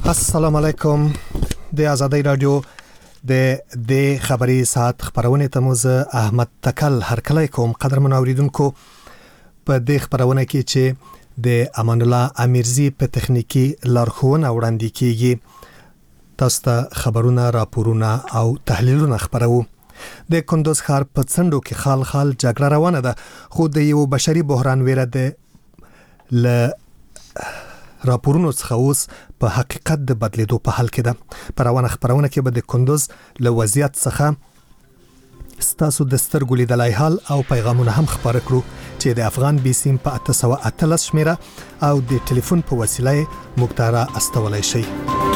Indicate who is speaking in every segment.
Speaker 1: السلام علیکم. د آزادۍ رادیو د خبري ساعت خبرونه تموز احمد تکل هرکلی کوم. قدرمن اوریدونکو، په دې خبرونه کې چې د امان الله امیرزی په تخنیکی لارښوونه وړاندې کیږي، تاسو ته خبرونه، راپورونه او تحلیلونه خبرو. د کندوز ښار په څنډو کې خال خال جګړه روانه ده، خو د یو بشري بحران ویره ده ل راپورونو څخه اوس په حقیقت د بدلیدو په حال کې ده. په روانه خبرونه کې به د کندوز له وضعیت څخه ستاسو د سترګو لیدلای حال او پیغامونه هم خبره کړو چې د افغان بي سیم په 813 شمیره او د ټلیفون په وسیله موږ ته را استولای شي.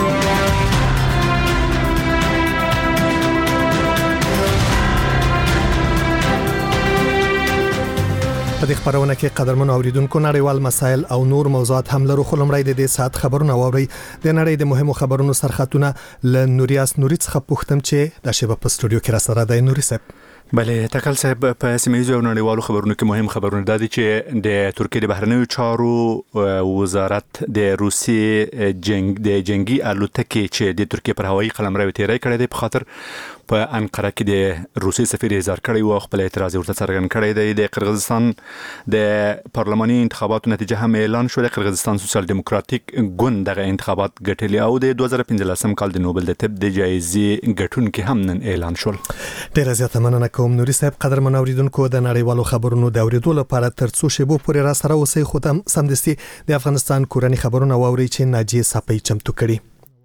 Speaker 1: په دې خبرونه کې قدرمن اوریدونکو نړیوال مسایل او نور موضوعات هم لرو. خلمړی د دې ساعت خبرونه واوري. د نړۍ د مهمو خبرونو سرخطونه ل نوریاس نوري څخه پوښتم چې د شباب په استودیو کې را سره د نوري صاحب.
Speaker 2: بله تکل صاحب، په سیمه ییزو نړیوالو خبرونو کې مهم خبرونه دا دي چې د ترکیه د بهرنیو چارو وزارت د روسي د جنگي الوتکې چې د ترکیه پر هوایي قلمرو تیری کړی دی په خاطر په انقره کې د روسي سفیر اظهار کړی او خپل اعتراض ورته څرګند کړی دی. د قرغیزستان د پارلماني انتخاباتو نتیجه هم اعلان شو. د قرغیزستان سوسیال دیموکراتیک ګوند دغه انتخابات ګټلي او د 2015 کال د نوبل د طب د جایزې ګټونکي هم نن اعلان شول.
Speaker 1: ډیره زیاته مننه کوم نوري صاحب. قدرمن اوریدونکو، د نړیوالو خبرونو د اوریدو لپاره تر څو شیبو پورې را سره اوسئ. خو هم سمدستي د افغانستان کورنۍ خبرونه واوري چې ناجیه صافی چمتو کړي.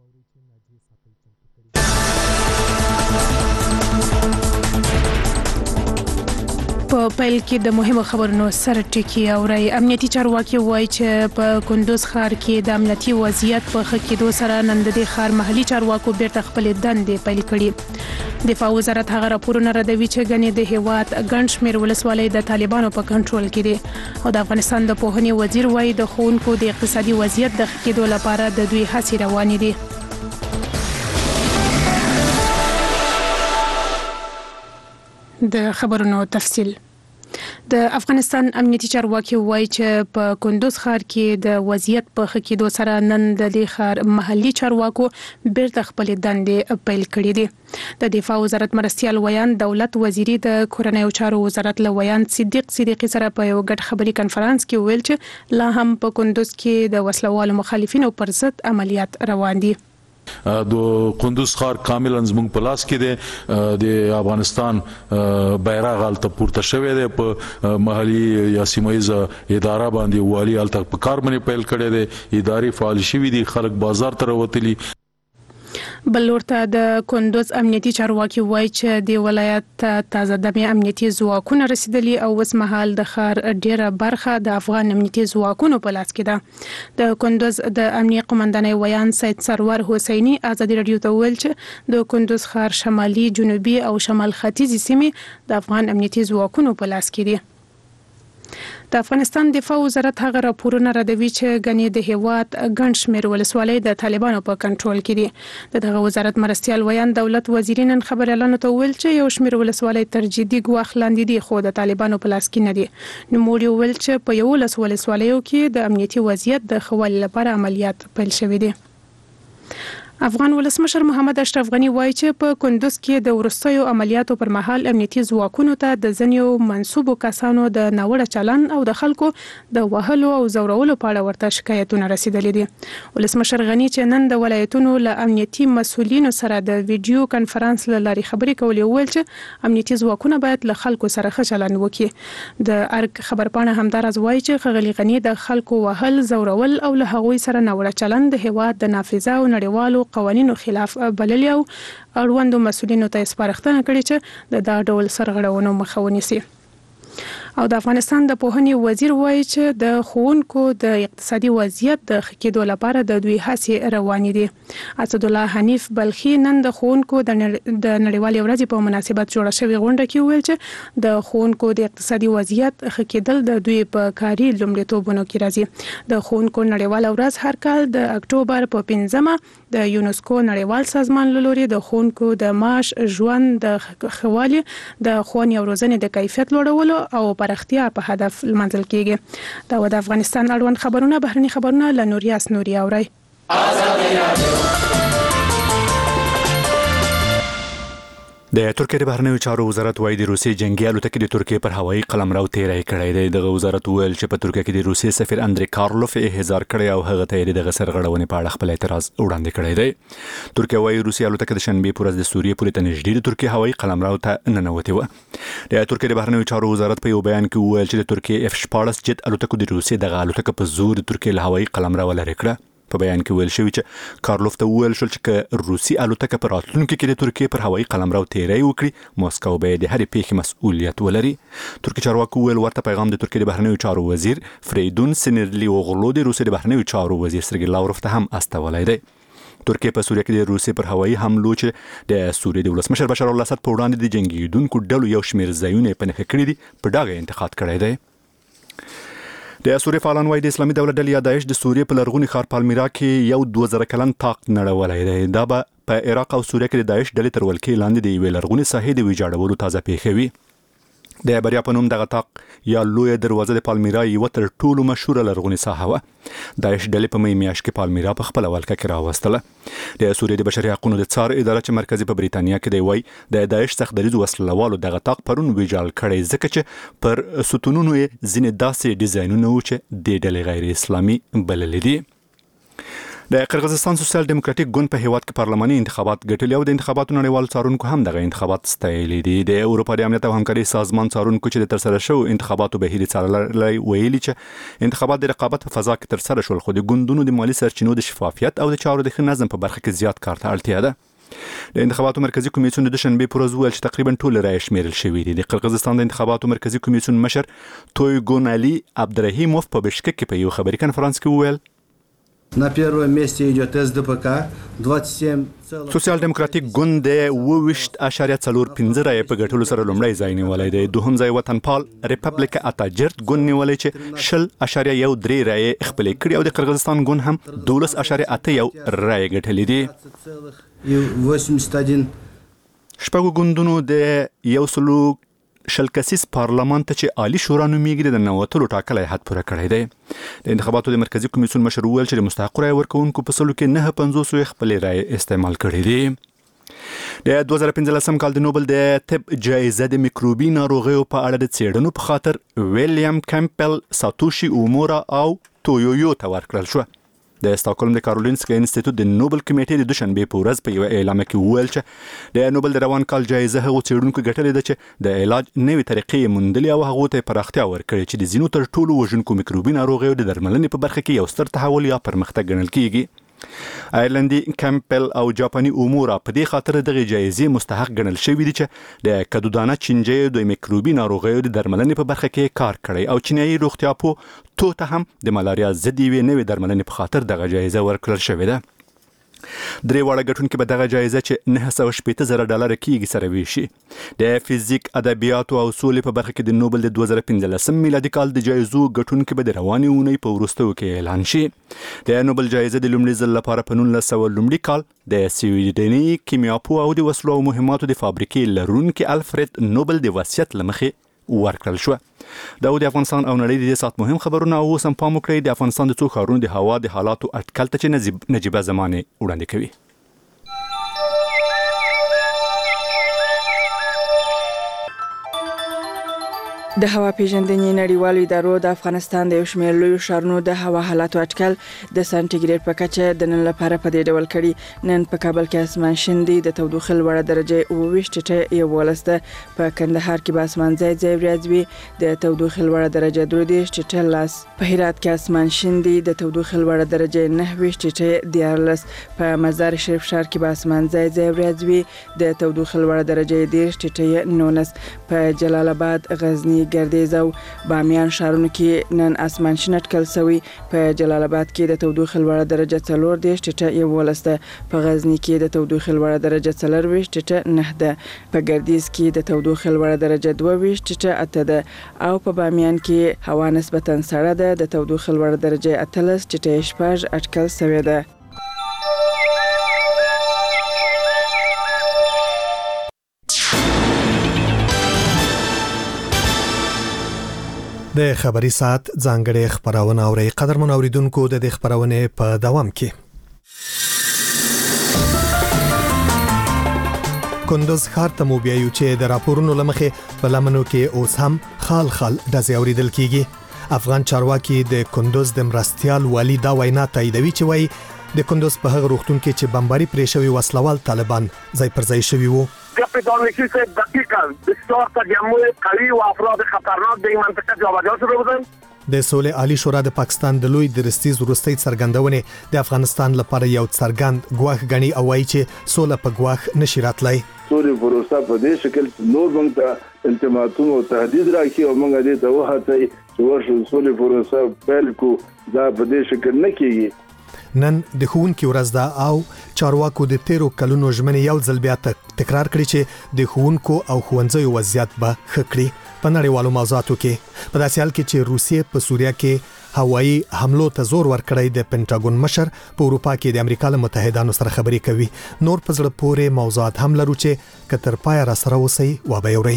Speaker 3: په پیل کې د مهمو خبرونو سره ټکی اوري. امنیتي چارواکي وایي چې په کندوز ښار کې د امنیتي وضعیت په ښه کېدو سره نن د ښار محلي چارواکو بیرته خپل دندې پیل کړي. دفاع وزارت هغه راپورونه ردوي چې غني د هیواد ګڼ شمېر ولسوالۍ د طالبانو په کنټرول کې دي او د افغانستان د پوهنې وزیر وایي د ښوونکو د اقتصادي وضعیت د ښه کېدو لپاره د دوی هڅې روانې دي. د خبرونو تفصیل. د افغانستان امنیتي چارواکي وایي چې په کندوز ښار کې د وضعیت په ښه کېدو سره نن د دې ښار محلي چارواکو بیرته خپل دندې پیل کړې دي. د دفاع وزارت مرستیال ویان دولت وزیري د کورنیو چارو وزارت له ویان صدیقي سره په یو ګډ خبري کنفرانس کې ویل چې لا هم په کندوز کې د وسلوالو مخالفینو پر ضد عملیات روان دي.
Speaker 4: د کندوز ښار کاملا زموږ په لاس کې دی. د افغانستان بیرغ هلته پورته شوی دی. په محلي یا سیمه ییزه اداره باندې والي هلته په کار باندې پیل کړی دی. ادارې فعال شوي دي، خلک بازار ته راوتلي.
Speaker 3: بل ورته د کندوز امنیتي چارواکي وایي چې د ولایت تازه دمه امنیتي ځواکونه رسیدلي او اوس مهال د ښار ډیره برخه د افغان امنیتي ځواکونو په لاس کې ده. د کندوز د امنیه قومندانۍ ویان سید سرور حسیني آزادي رادیو ته ویل چې د کندوز ښار شمالي، جنوبي او شمال ختیځي سیمې د افغان امنیتي ځواکونو په لاس کې دي. د افغانستان دفاع وزارت هغه راپورونه ردوي چې غني د هیواد ګڼ شمېر ولسوالۍ د طالبانو په کنټرول کې دي. دغه وزارت مرستیال ویان دولت وزیرین نن خبر اعلان ته ویل چې یو شمېر ولسوالۍ تر جدي ګواښ لاندې دي خو د طالبانو په لاس کې نه دي. نوموړي ویل چې په یو ولسوالیو کې د امنیتي وضعیت د ښه والي لپاره عملیات پیل شوي دي. افغان ولسمشر محمد اشرف غنی وایي چې په کندوز کې د ورستیو عملیاتو پر مهال امنیتي ځواکونو ته د ځینو منسوبو کسانو د ناوړه چلن او د خلکو د وهلو او زورولو په اړه ورته شکایتونه رسیدلي دي. ولسمشر غنی چې نن د ولایتونو له امنیتي مسؤلینو سره د ویډیو کانفرنس له لارې خبرې کولې ویل چې امنیتي ځواکونه باید له خلکو سره ښه چلند وکړي. د ارګ خبرپاڼه همدارز وایي چې ښاغلي غنی د خلکو وهل، زورول او له هغوی سره ناوړه چلند د هیواد د نافذه او نړیوالو قوانینو خلاف بللی او اړوندو مسؤلینو ته سپارښتنه کړې چې د دا ډول سرغړونو مخه ونیسي. او د افغانستان د پوهنې وزیر وایي چې د ښوونکو د اقتصادي وضعیت د ښه کېدو لپاره د دوی هڅې روانې دي. اسد الله حنیف بلخي نن د ښوونکو د نړیوالې ورځې په مناسبت جوړه شوې غونډه کې ویل چې د ښوونکو د اقتصادي وضعیت ښه کېدل د دوی په کاري لومړیتوبونو کې راځي. د ښوونکو نړیواله ورځ هر کال د اکتوبر په 5مه د یونسکو نړیوال سازمان له لوري د ښوونکو د معاش، ژوند د ښه والي، د ښوونې او روزنې د کیفیت لوړولو او پرختیا په هدف لمانځل کېږي. دا د افغانستان اړوند خبرونه. بهرني خبرونه له نوریاس نوري اوري.
Speaker 2: د ترکیه د بهرنیو چارو وزارت وايي د روسي جنگي الوتکې د ترکیه پر هوایي قلمرو تیری کړی دی. د وزارت ویل چې په ترکیه کې د روسي سفیر اندري کارلوف احضار کړی او هغه ته د سرغړونې په اړه خپل اعتراض وړاندې کړی دی. ترکیه وايي روسي الوتکه د شنبه پر ورځ د سوریې پورې ته نږدې د ترکیه هوایي قلمرو ته ننوتې و. د ترکیه د بهرنیو چارو وزارت په یو بیان کې ویل چې د ترکیه F-14 جت الوتکو د روسي دغه الوتکه په زور د ترکیه له هوایي قلمرو لرې کړه. په بیان کې ویل شوی چې کارلوف ته ویل شو چې روسي الوتکه پر راتلونکو کې د ترکیه پر هوایي قلمرو تیری وکړي موسکو به د هرې پیښې مسؤلیت ولري. ترکیه چارواکو ویل ورته پیغام د ترکیه د بهرنیو چارو وزیر فریدون سینرلی اوغلو د روسي د بهرنیو چارو وزیر سرګی لاوروف ته هم استولای دی. ترکیه په سوریه کې د روسي پر هوایي حملو چې د سوریې د ولسمشر بشار الاسد په وړاندې د جنگیدونکو ډلو یو شمېر ځایونه په نښه کړي دي په ډاګه انتقاد کړی دی. د سوریې فعالان وايي د اسلامي دولت ډلې یا داعش د سوریې په لرغوني ښار پالمیرا کې یو 2000 کلن تاق نړولی دی. دا به په عراق او سوریه کې د داعش ډلې تر ولکې لاندې د یوې لرغونې ساحې د ویجاړولو تازه پیښه وي. د بریا په نوم دغه تاق یا لویه دروازه د پالمیرا یو تر ټولو مشهوره لرغونې ساحه وه. داعش ډلې په مې میاشت کې پالمیرا په خپل ولکه کې راوستله. د سوریې د بشري حقوقو د څار اداره چې مرکزي په بریتانیا کې دی وايي د داعش سخت دریځ وسلوالو دغه تاق پرون ویجاړ کړی ځکه چې پر ستونونو یې ځینې داسې ډیزاینونه و چې د ډلې غیر اسلامي بللي دي. د قرغیزستان سوسیال دیموکراتیک ګوند په هیواد کې پارلماني انتخابات ګټلي او د انتخاباتو نړیوال څارونکو هم دغه انتخابات ستایلي دي. د اروپا د امنیت او همکاري سازمان څارونکو چې د ترسره شو انتخاباتو بهیر څارلای ویلي چې انتخابات د رقابت په فضا کې ترسره شول خو د ګوندونو د مالی سرچینو د شفافیت او د چارو د ښه نظم په برخه کې زیات کار ته اړتیا ده. د انتخاباتو مرکزی کمیسیون د شنبه پر ورځ ویل چې تقریبا ټول رایې شمیرل شوې دي. د قرغیزستان د انتخاباتو مرکزی کمیسیون مشر تویګون علي عبدالرحیموف په بشکک کې په یو خبري کنفرانس کې ویل
Speaker 5: На первом месте идет СДПК 27.
Speaker 2: سوسیال دیموکراتیک ګوند د 20.45 رایې په ګټلو سره لومړی ځای نیولی دی. دوهم ځای وطنپال ریپبلیک اتاجرت ګوند نیولی چې 0.13 رایې خپلې کړي او د قرغیزستان ګوند هم 12.81 رایې ګټلې دي.
Speaker 5: 81
Speaker 2: شپږو ګوندونو د یو سلو شلکسیس پارلمان ته چې عالی شورا نومیږي د نوتلو ټاکلی حد پوره کړی دی. د انتخاباتو د مرکزی کمیسیون مشر ویل چې د مستحق رایې ورکوونکو په سلو کې 9.50 خپلې رایې استعمال کړې دي. د 2015 کال د نوبل د طب جایزه د میکروبي ناروغیو په اړه د څېړنو په خاطر ویلیام کمپل ساتوشي اومورا او تویویو ته ورکړل شو. د استاکهولم د کارولینسکا انسټیټیوټ د نوبل کمیټې د دوشنبه په ورځ په یو اعلامیه کې ویل چې د نوبل د روان کال جایزه هغو څېړونکو ګټلې ده چې د علاج نوې طریقې موندلې او هغو ته پراختیا ورکړې چې د ځینو تر ټولو وژونکو میکروبي ناروغیو د درملنې په برخه کې یو ستر تحول یا پرمختګ ګڼل کیږي. آیرلندي کمپل او جاپاني اومورا په دې خاطر دغه جایزې مستحق ګڼل شوي دي چې د کدودانه چینجیو د میکروبي ناروغیو د درملنې په برخه کې کار کړی او چینایي روغتیا پوه ته هم د ملاریا ضد یوې نوې درملنې په خاطر دغه جایزه ورکړل شوې ده. درې واړه ګټونکي به دغه جایزه چې $980,000 کیږي سره ویشي. د فزیک، ادبیاتو او سولې په برخه کې د نوبل د 2015 میلادي کال د جایزو ګټونکي به د روانې اونۍ په وروستیو کې اعلان شي. د نوبل جایزه د لومړي ځل لپاره په 1900 لومړي کال د سویډني کیمیاپوه او د وسلو او مهماتو د فابریکې لرونکي الفرید نوبل د وصیت له مخې ورکړل شو. دا د افغانستان او نړۍ د دې سات مهم خبرونه او اوس هم پام وکړئ د افغانستان د څو ښارونو د هوا د حالاتو اټکل ته چې نجیبه زمانه وړاندې کوي.
Speaker 6: د هوا پیژندنې نړیوالو ادارو د افغانستان د یو شمېر لویو ښارونو د هوا حالاتو اټکل د سانتیګریډ په کچه د نن لپاره په دې ډول کړي. نن په کابل کې اسمان شین دی، د تودوخې لوړه درجه 22.11 ده. په کندهار کې به اسمان ځای ځای وریځ وي، د تودوخې لوړه درجه 23.10. په هرات کې اسمان شین دی، د تودوخې لوړه درجه 29.14. په مزار شریف ښار کې به اسمان ځای ځای وریځ وي، د تودوخې لوړه درجه 10.19. په جلال آباد، غزنی، ګردیز او بامیان ښارونو کې نن اسمان شین اټکل شوی. په جلال آباد کې د تودوخې لوړه درجه 40.11 ده. په غزنی کې د تودوخې لوړه درجه 40.9 ده. په ګردیز کې د تودوخې لوړه درجه 22.8 ده او په بامیان کې هوا نسبتا سړه ده، د تودوخې لوړه درجه 18.6 اټکل شوی ده.
Speaker 1: د خبري ساعت ځانګړي خبرونه اوري. قدرمن اوریدونکو د دې خبرونه په دوام کې کندوز ښار ته مو بیایو چې د راپورونو لمخې په لمنو کې اوس هم خال ډزې اوریدل کیږي. افغان چارواکي د کندوز د مرستيال والی دا وینا تاییدوي چې وایي د کندوز په هغه روغتون کې چې بمباري پرې شوی وسلوال طالبان ځای پر ځای شوی وو.
Speaker 7: دانشی که دقیقا بسیار تجمع قوی و افراد خطرناک به این منطقه جابجا شده بودند.
Speaker 1: د سولې عالی شورا د پاکستان د لوی درستیز وروستۍ څرګندونې د افغانستان لپاره یو څرګند ګواښ غني او وايي چې سوله په ګواښ نشي راتلای.
Speaker 8: سولې پروسه په دې شکل نور موږ ته التماسونه او تهدید راکړي او موږ دې ته وهڅوي چې ورشو سولې پروسه پیل کو دا په دې شکل نه کیږي.
Speaker 1: نن د ښوونکي ورځ ده او چارواکو د 13 کلونو ژمنې یو ځل بیا تکرار کړي چې د ښوونکو او ښوونځیو وضعیت به ښه کړي په نړیوالو موضوعاتو کې. په داسې حال کې چې روسیې په سوریه کې هوایي حملو ته زور ورکړی د پینټاګون مشر په اروپا کې د امریکا له متحدانو سره خبرې کوي. نور په زړه پورې موضوعات هم لرو چې کتر پای را سره وسی و به یوري.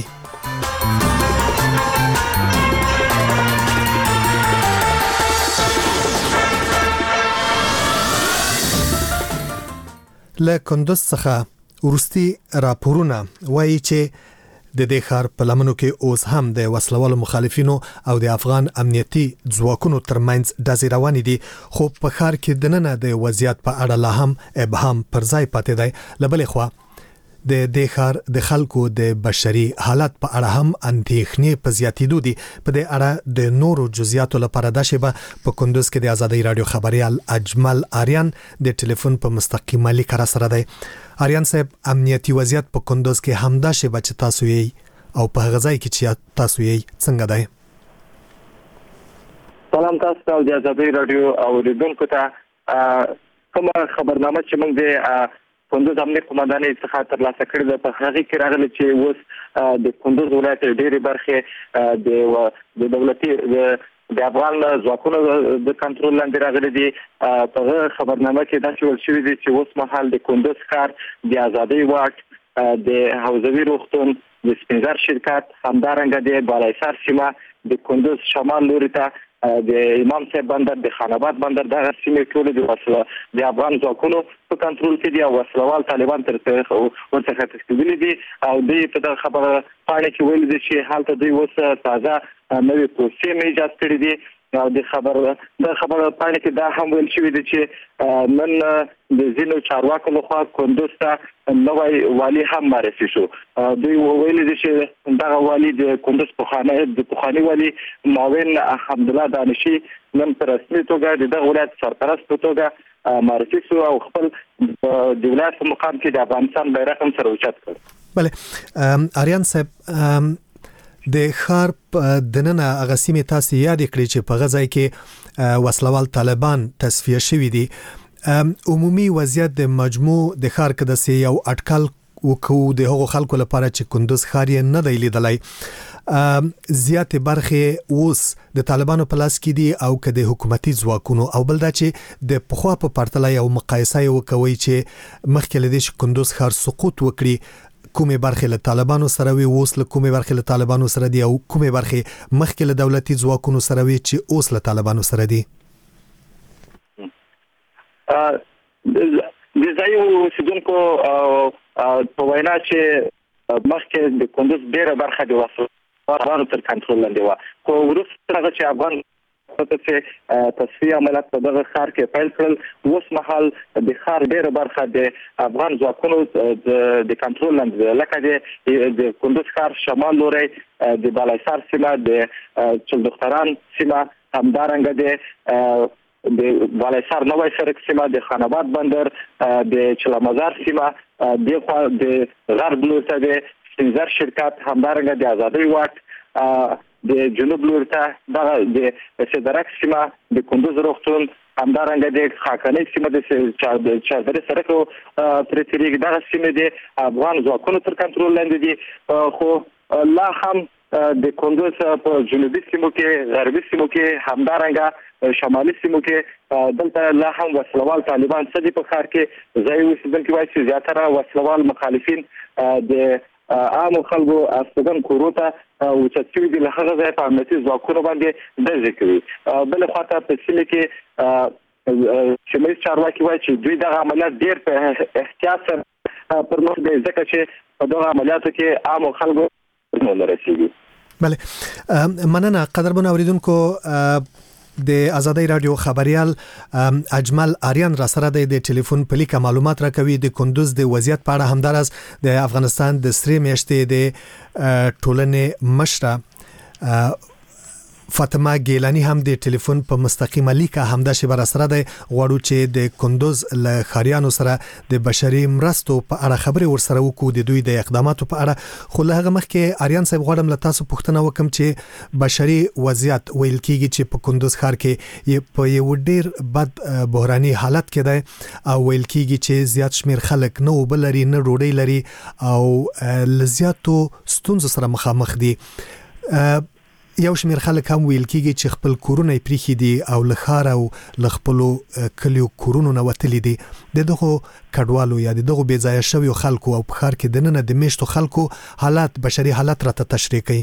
Speaker 1: له کندوز څخه ورستي راپورونه وایي چې د دې ښار په لمنو کې اوس هم د وسلوالو مخالفینو او د افغان امنیتي ځواکونو ترمنځ ډزې روانې دي، خو په ښار کې دننه د وضعیت په اړه لا هم ابهام پر ځای پاتې دی. له بلې خوا د دې ښار د خلکو د بشري حالت په اړه هم اندېښنې په زیاتېدو دي. په دې اړه د نورو جزئیاتو لپاره د شیبه په کندوز کې د آزادۍ رادیو خبريال اجمل آریان د ټلیفون په مستقیمه لیک را سره دی. آریان صاحب، امنیتي وضعیت په کندوز کې همدا شیبه چې تاسو یې او په هغه ځای کې چې تاسو یې څنګه دی؟
Speaker 9: سلام تاسو ته د آزادۍ رادیو اوریدونکو ته. کوم خبرنامه چې موږ د کندوز امنیت قومندانۍ څخه ترلاسه کړې ده په هغه کې راغلي چې اوس د کندوز ولایت ډېرې برخې د دولتي د افغان ځواکونو د کنټرول لاندې راغلي دي. په خبرنامه کې دا ویل شوي دي چې اوس مهال د کندوز ښار د آزادۍ واټ د حوزوي روغتون د سپینزر شرکت همدارنګه د بالایسار سیمه د کندوز شمال لوري ته د امام صاحب بندر د خاناباد بندر دغه سیمې ټول د افغان ځواکونو په کنټرول کې دي او وسلوال طالبان ورڅخه تښتېدلي دي او دوی په دغه خبره پاڼه کې ویلي دي چې هلته دوی اوس تازه نوې پروسې ایجاد کړي دي. او د خبره پاڼه کې دا هم ویل شوي دي چې نن د ځینو چارواکو لخوا کندوز ته نوی والی هم معرفي شو. دوی ویلي دي چې دغه والی د کندوز پخوانی والی معاون حمدالله دانشي نن په رسمي توګه د دغه ولایت سرپرست په توګه معرفي شو او خپل د ولایت په مقام کې د افغانستان بیرغ هم سره اوچت کړ.
Speaker 1: بله آریان صاحب، د ښار دننه هغه سیمې تاسو یاد کړئ چې په غزای کې وسلوال طالبان تصفیه شوي دي. عمومي وضعیت د مجموع د ښار کې د یو اټکل وکړو د هغو خلکو لپاره چې کندوز ښار یې نه دی لیدلی. زیاتې برخې اوس د طالبانو په لاس کې دي او که د حکومتي ځواکونو، او بل دا چې د پخوا په پرتله یو مقایسه یې وکوي چې مخکې له دې چې کندوز ښار سقوط وکړي کومې برخې له طالبانو سره وي، اوس له کومې برخې له طالبانو سره دي، او کومې برخې مخکې له دولتي ځواکونو سره وي چې اوس له طالبانو سره دي؟
Speaker 9: د ځایي اوسیدونکو په وینا چې مخکې د کندوز ډېره برخه د وسلوالو تر کنټرول لاندې وه، خو وروسته هغه چې افغان تصفیه عملیات په دغه ښار کې پیل کړل، اوس مهال د ښار ډېره برخه د افغان ځواکونو د کنټرول لاندې ده، لکه د کندوز ښار شمال لوري د بالایسار سیمه، د چلدختران سیمه، همدارنګه د بالایسار نوی سرک سیمه، د خاناباد بندر، د چلمزار سیمه، دغه د غرب لور ته د سپینزر شرکت، همدارنګه د آزادۍ واټ، د جنوب لور ته دغه د سدرک سیمه، د کندوز روغتون، همدارنګه د خاکنۍ سیمه د چادرې سرک پرې تېرېږي. دغه سیمې د افغان ځواکونو تر کنټرول لاندې دي، خو لا هم د کندوز په جنوبي سیمو کې، غربي سیمو کې، همدارنګه شمالي سیمو کې دلته لا هم وسلوال طالبان څه دي. په ښار کې ځایي اوسېدونکي وایي چې زیاتره وسلوال مخالفین د عامو خلکو استوګن کورو ته اوچت شوي دي، له هغه ځایه په امنیتي ځواکونو باندې ډزې کوي. بلې خواته په سیمې کې سیمه چارواکي وایي چې دوی دغه عملیات ډیر په احتیاط سره پر مخ دی ځکه چې په دغه عملیاتو کې عام خلکو نه رسیږي.
Speaker 1: بله مننه قدرمن اوریدونکو د آزادۍ رادیو خبريال اجمل آریان را سره د ټلیفون په لیکه معلومات راکوي د کندوز د وضعیت په اړه. همدارس د افغانستان د سری میاشتې د ټولنې مشره فاطمه ګیلانی هم د ټلیفون په مستقیمه لیکه همدا شی بر سره د غواړو چې د کندوز له خاریانو سره د بشري مرستو په اړه خبري ورسره وکړو د دوی د اقداماتو په اړه. خو له هغه مخکې آریان صاحب غواړم له تاسو پوښتنه وکم چې بشري وضعیت ویل کیږي چې په کندوز ښار کې په یو ډیر بد بحراني حالت کې ده او ویل کیږي چې زیات شمیر خلک نه وبلري نه روډي لري او لزیاتو ستونزو سره مخامخ دي. یو شمیر خلک هم ویل کیږي چې خپل کورونه پریخي دي او لخر او لخپلو کلیو کورونو نه وتلی دي. دغه کډوالو یا دغه بې ځای شوی خلکو او په ښار کې دننه د میشتو خلکو حالات بشري حالات راته تشریح کوي.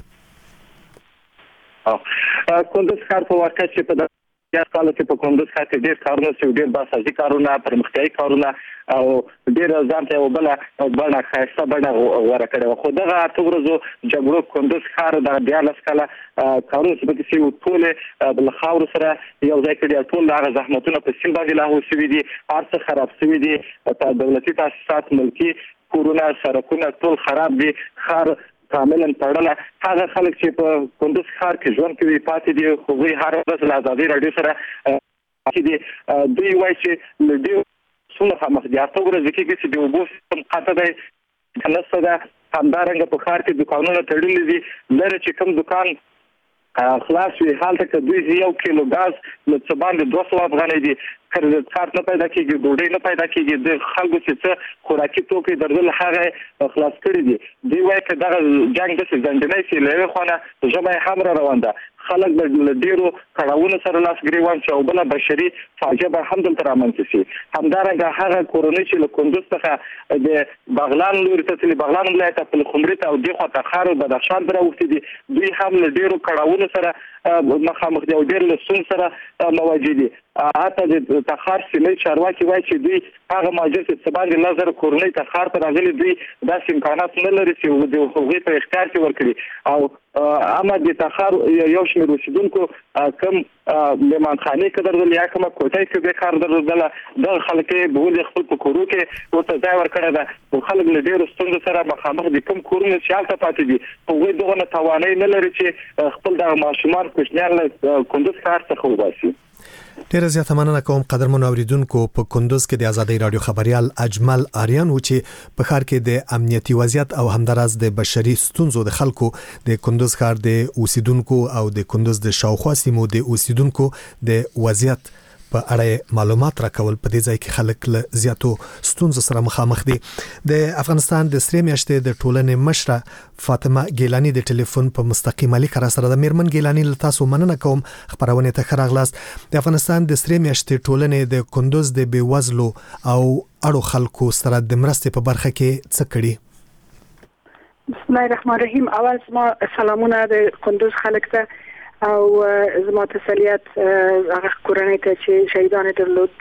Speaker 9: کندوز ښار په واقع چې په یا کال کې په کندوز ښار کې ډېر کارونه شوي، ډېر باسازي کارونه، پرمختیایي کارونه او ډېر ځان ته یو بله ښایسته بڼه غوره کړې وه. خو دغه اته ورځو جګړو کندوز ښار د 14 کاله کارونه چې پکې شوي ټولې له خاورو سره یو ځای کړي، ټول هغه زحمتونه په سیند باندې لاهو شوي دي، هر څه خراب شوي دي، دولتي تاسیسات، ملکي کورونه، سړکونه ټول خراب دي، ښار کاملا تړله. هغه خلک چې په کندوز ښار کې ژوند کوي پاتې دي، خو دوی هر ورځ له ازادۍ راډیو سره پاتې دي. دوی وایي چې له ډېرو څونه مخامخ دي. اته ورځې کېږي چې د اوبو سیستم قطع دی، نسته ده. همدارنګه په ښار کې دوکانونه تړلي دي. لرې چې کوم دوکان خلاص وي هلته که دوی 1 کیلو ګاز له څه باندې 200 افغانۍ دي، کارت نه پیدا کېږي، ډوډۍ نه پیدا کېږي. د خلکو چې څه خوراکي توکي درلودل هغه خلاص کړي دي. دوی وایي که دغه جنګ داسې زنجنی شي له یوې خوا ژبه یې هم را روان ده، خلک به له ډېرو کړاوونو سره لاس ګرېوان شي او بله بشري فاجعه به هم دلته رامنځته شي. همدارنګه هغه کورنۍ چې له کندوز څخه د بغلان لوري ته تللي، بغلان ولایت ته پلخمري ته او دې خوا ته ښار بدخشان ته راوښتي دي، دوی هم له ډېرو کړاوونو سره مخامخ دي او ډېر له ستونزو سره مواجه دي. حتی د تخار سیمه چارواکي وایي چې دوی هغه مهاجر چې څه باندې 1000 کورنۍ تخار ته راغلي، دوی داسې امکانات نه لري چې د هغوی په اختیار کې ورکړي. او اما د تخار یو شمېر اوسېدونکو کوم مهمانخانې کې درلودل یا کومه کوټه کې بیکار درلودله، دغه خلک یې بولې خپل په کورو کې ورته ځای ورکړی ده. خو خلک له ډېرو ستونزو سره مخامخ دي. کوم کورونه چې هلته پاتې دي هغوی دغه توانایي نه لري چې خپل دغه ماشومان کوچنیان له کندوز ښار څخه وباسي.
Speaker 1: ډیره زیاته مننه کوم قدرمن اوریدونکو. په کندوز کې د آزادۍ رادیو خبريال اجمل آریان و چې په ښار کې د امنیتي وضعیت او همدارس د بشري ستونزو د خلکو د کندوز ښار د اوسیدونکو او د کندوز د شاوخوا سیمو د اوسیدونکو د وضعیت په اړه معلومات راکول. په دې ځای کې خلک له زیاتو ستونزو سره مخامخ دي. د افغانستان د سری میاشتې د ټولنې مشره فاطمه ګیلانی د ټلیفون په مستقیمه لیکه را سره د میرمن ګیلانی له تاسو مننه کوم خبرونه ته خراغلاست. د افغانستان د سری میاشتې ټولنې د کندوز د بیوزلو او اړو خلکو سره د مرستې په برخه کې څه کړي؟
Speaker 10: بسم الله الرحمن الرحیم. اول ما سلامونه د کندوز خلک ته او زما تسلیت هغه کورنۍ ته چې شهیدان درلود.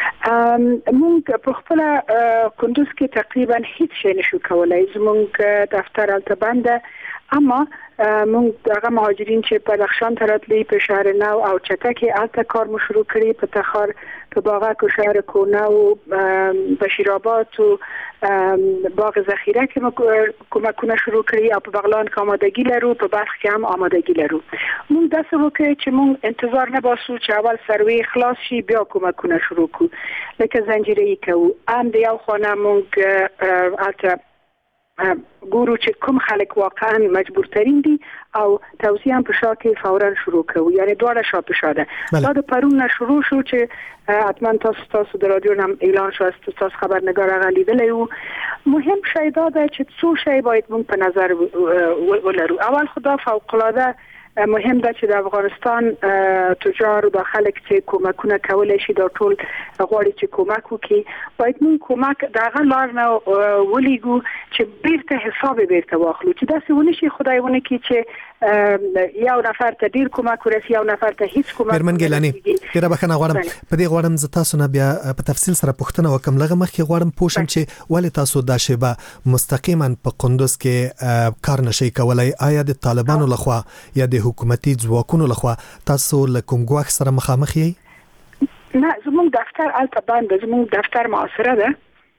Speaker 10: مونږ په خپل کندوز کې تقریبا هیڅ شی نشو کولای. زمونږ دفتر البته بنده، اما مونږ هغه مهاجرین چې په بدخشان ته راتلي، په شهر نو او چتکې البته کار مو شروع کړی، په تخار، په باغک و شهر کونه و بشیرآباد و باغ ذخیره کې کمکونه شروع کړی او په بغلان کې آمادگی لرو، په بلخ کې هم آمادگی لرو. مونږ داسې وکړو چې مونږ انتظار نه باسو چې اول سروې خلاص شي بیا کمکونه شروع کو، لکه زنجیره‌ای کوو. هم د یو خانه مونږ البته ګورو چې کوم خلک واقعا مجبور ترین دي او توصیه هم په شا کې فورا شروع کوو، یعنی دواړه شا په شا ده. دا د پرون نه شروع شو چې حتما تاسو د رادیو هم اعلان شو، تاسو خبرنگار هغه لیدلی وو. مهم شی دا ده چې څو شی باید مونږ په نظر ولرو. اول خدا فوق العاده مهم ده چې د افغانستان تجار د خلک چې کومکونه کولای شي د ټول غواړي چې کومک وکړي باید موږ کومک دغه لار نه ولېږو چې بیرته حساب بیرته واخلو چې داسې ونه شي خدای ونه کړي چې یو نفر ته ډیر کومک ورسي یو نفر ته هیڅ کومک
Speaker 1: میرمن ګیلانی ډیره بخښنه غواړم په دې غواړم ز تاسو نه بیا په تفصیل سره پوښتنه وکم لغه مخکې غواړم پوښتم چې ولې تاسو دا شیبه مستقیما په قندوز کې کار نشئ کولای آیا د طالبانو لخوا یا د حکومتي ځواکونو لخوا تاسو له کوم ګواښ سره مخامخ یې
Speaker 10: نه زموږ دفتر البته بند زموږ دفتر معاصره ده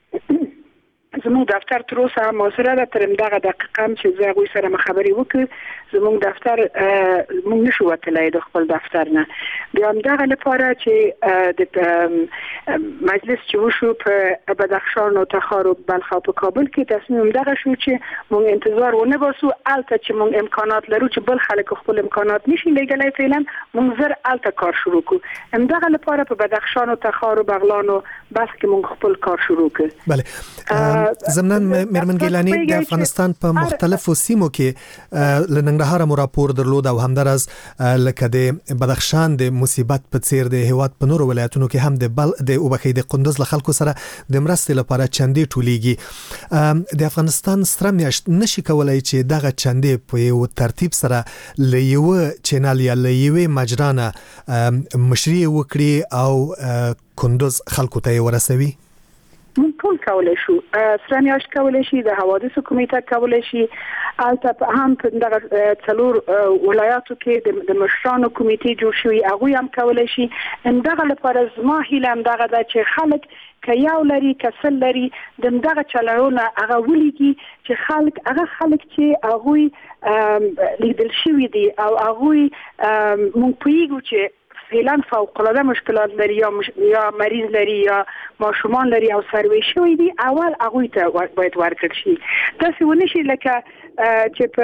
Speaker 10: زموږ دفتر تر اوسه معاصره ده تر دغه دقیقه چې زه غوي سره خبري وکړ زموږ دفتر موږ نشو وتلای د خپل دفتر نه بیا هم دغه لپاره چې د مجلس چې وشو په بدخشان او تخار او بلخ او کابل کې تصمیم دغه شو چې موږ انتظار ونه باسو البته چې موږ امکانات لرو چې بل خلک خپل امکانات نشي لګلای فعلا موږ زر البته کار شروع کو هم دغه لپاره په بدخشان او تخار او بغلان او بلخ کې موږ خپل کار شروع کړ
Speaker 1: بله زمنان میرمن ګیلانی د افغانستان په مختلفو سیمو کې لننګرهار مو راپور درلود او همدارس لکه د بدخشان د مصیبت په څیر د هیواد په نورو ولایتونو کې هم د وبخې د قندوز له خلکو سره د مرستې لپاره چندې ټولیږي د افغانستان ستر میاشت نشي کولای چې دغه چندې په یو ترتیب سره له یو چینل یا له یو مجرانه مشري وکړي او قندوز خلکو ته ورسوي
Speaker 10: مونږ ټول کولای شو سرمیاش کولای شي د حوادث کمیټه کولای شي البته هم په دغه څلور ولایاتو کې د مشرانو کمیټې جوړ شوی هغه هم کولای شي دغه لپاره زما هیله هم دغه ده چې خلک کياو لري کسل لري دغه چلونه هغه ولېږي چې خلک چې هغه لیدل شوی دي او هغه مونږ پیګو چې فعلا فوق العاده مشکلات لري یا مریض لري یا ماشومان لري او سروي شوی دي اول هغه ته باید ورکړ شي تاسو ونه شي لکه چې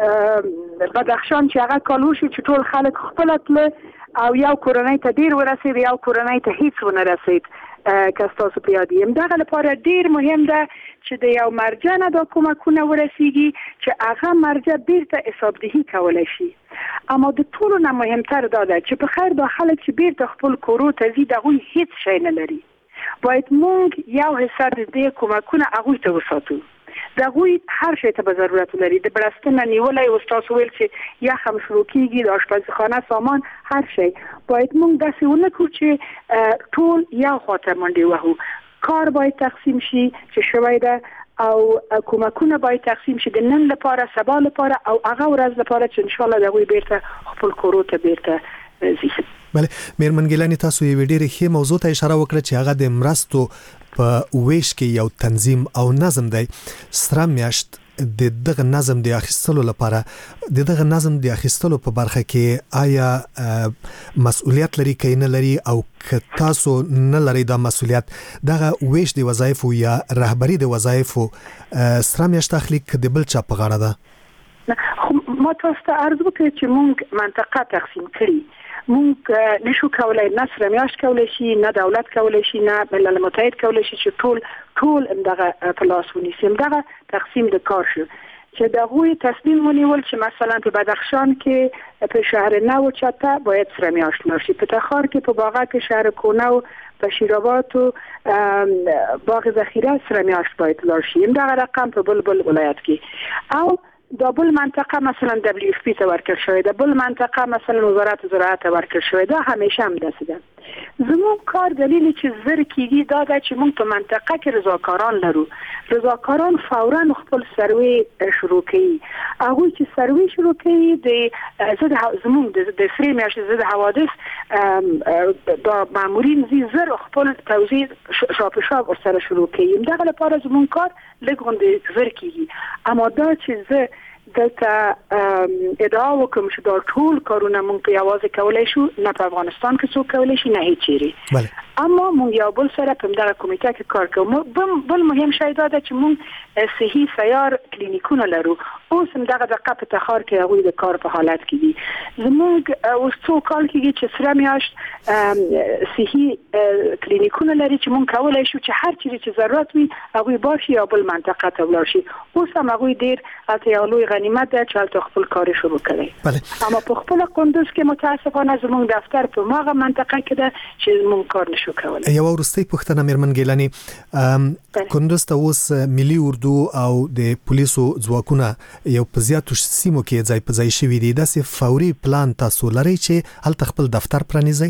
Speaker 10: په بدخشان چې هغه کالو شو چې ټول خلک خپل تل او یو کورنۍ ته ډیر ورسید یو کورنۍ ته هیڅ ونه رسید کاستاسو پیادیم دغه لپاره ډیر مهم ده چې د یو مرجع نه د کومکونه ورسیږي چې هغه مرجع بیرته حسابدهي کولای شي اما د ټولو نه مهمتر دا ده چې په خیر د خلک چې بیرته خپل کورو ته ځي دغه هیڅ شی نه لري باید موږ یو حصہ د دې کومکونه هغه ته وساتو دغه هر شی ته ضرورت لري د برستنه نیولای او تاسو ویل چې یا هم شروع کیږي د آشپزخانه سامان هر شی باید موږ داسې ونکړو چې ټول یا خاطر منډي وهو کار باید تقسیم شي چې شوی ده او کومکونه باید تقسیم شي د نن لپاره سبا لپاره او هغه ورځ لپاره چې ان شاء الله دغه بیرته خپل کورو ته بیرته زی
Speaker 1: بله میرمن ګیلانی تاسو یې ډېرې ښه موضوع ته اشاره وکړه چې هغه د مرستو په ویش کې یو تنظیم او نظم دی سره میاشت د دغه نظم د اخیستلو لپاره د دغه نظم د اخیستلو په برخه کې آیا مسؤلیت لري کې نه لري او که تاسو نه لري دا مسؤلیت دغه ویش د وظایفو یا رهبری د وظایفو سره میاشت تخلیق د بل چا په غاړه ده
Speaker 10: ما تاسو ته عرض وکړم چې موږ منطقه تقسیم کړی موږ نشو کولای نه سره میاشت کولای شي نه دولت کولای شي نه ملل متحد کولای شي چې ټول دغه پلاس ونیسیم دغه تقسیم د کار شو چې دغه تصمیم ونیول چې مثلا په بدخشان کې په شهر نو چاته باید سره میاشت نشي په تخار کې په باغ کې شهر کونو په شیراباد او باغ ذخیره سره میاشت باید لاشي دغه رقم په بل ولایت کې او د بل منطقه مثلا WFP ته ورکړ شوی د بل منطقه مثلا وزارت زراعت ورکړ شوی دا همیشه هم داسې ده زموږ کار دلیل چې زر کیږي دا ده چې موږ په منطقه کې رضاکاران لرو رضاکاران فورا خپل سروي شروع کوي هغه چې سروي شروع کوي د زموږ د سری میاشتې زده حوادث د مامورین زر خپل توزیع شاپ سره شروع کوي دغه لپاره زموږ کار لګوند زر کیږي اما دا چې زه دلته ادعا وکم چې دا ټول کارونه مونږ په یوازې کولای شو نه په افغانستان کې څوک کولای شي نه هیڅ چیرې اما مونږ یو بل سره په دغه کمیټه کې کار کوو. بل مهم شی دا ده چې مونږ صحي سیار کلینیکونه لرو. اوس هم دغه دقه په تخار کې هغوی د کار په حالت کې دي. زموږ اوس څو کال کېږي چې سره میاشت صحي کلینیکونه لري چې مونږ کولای شو چې هر چیرې چې ضرورت وي هغوی باشي یا بل منطقه ته ولاړ شي. اوس هم هغوی ډېر هلته یو لوی غنیمت ده چې هلته خپل کار شروع کړی. اما په خپل کندوز کې متاسفانه زموږ دفتر په ماغه منطقه کې ده چې مونږ کار نشو کولای.
Speaker 1: یو ورستۍ پوښتنه میرمن ګیلاني، کندوز ته اوس ملي اردو او د پولیسو ځواکونه یو په زیاتو سیمو کې ځای په ځای شوي دي. داسې فوري پلان تاسو لرئ چې هلته خپل دفتر پرانیزئ؟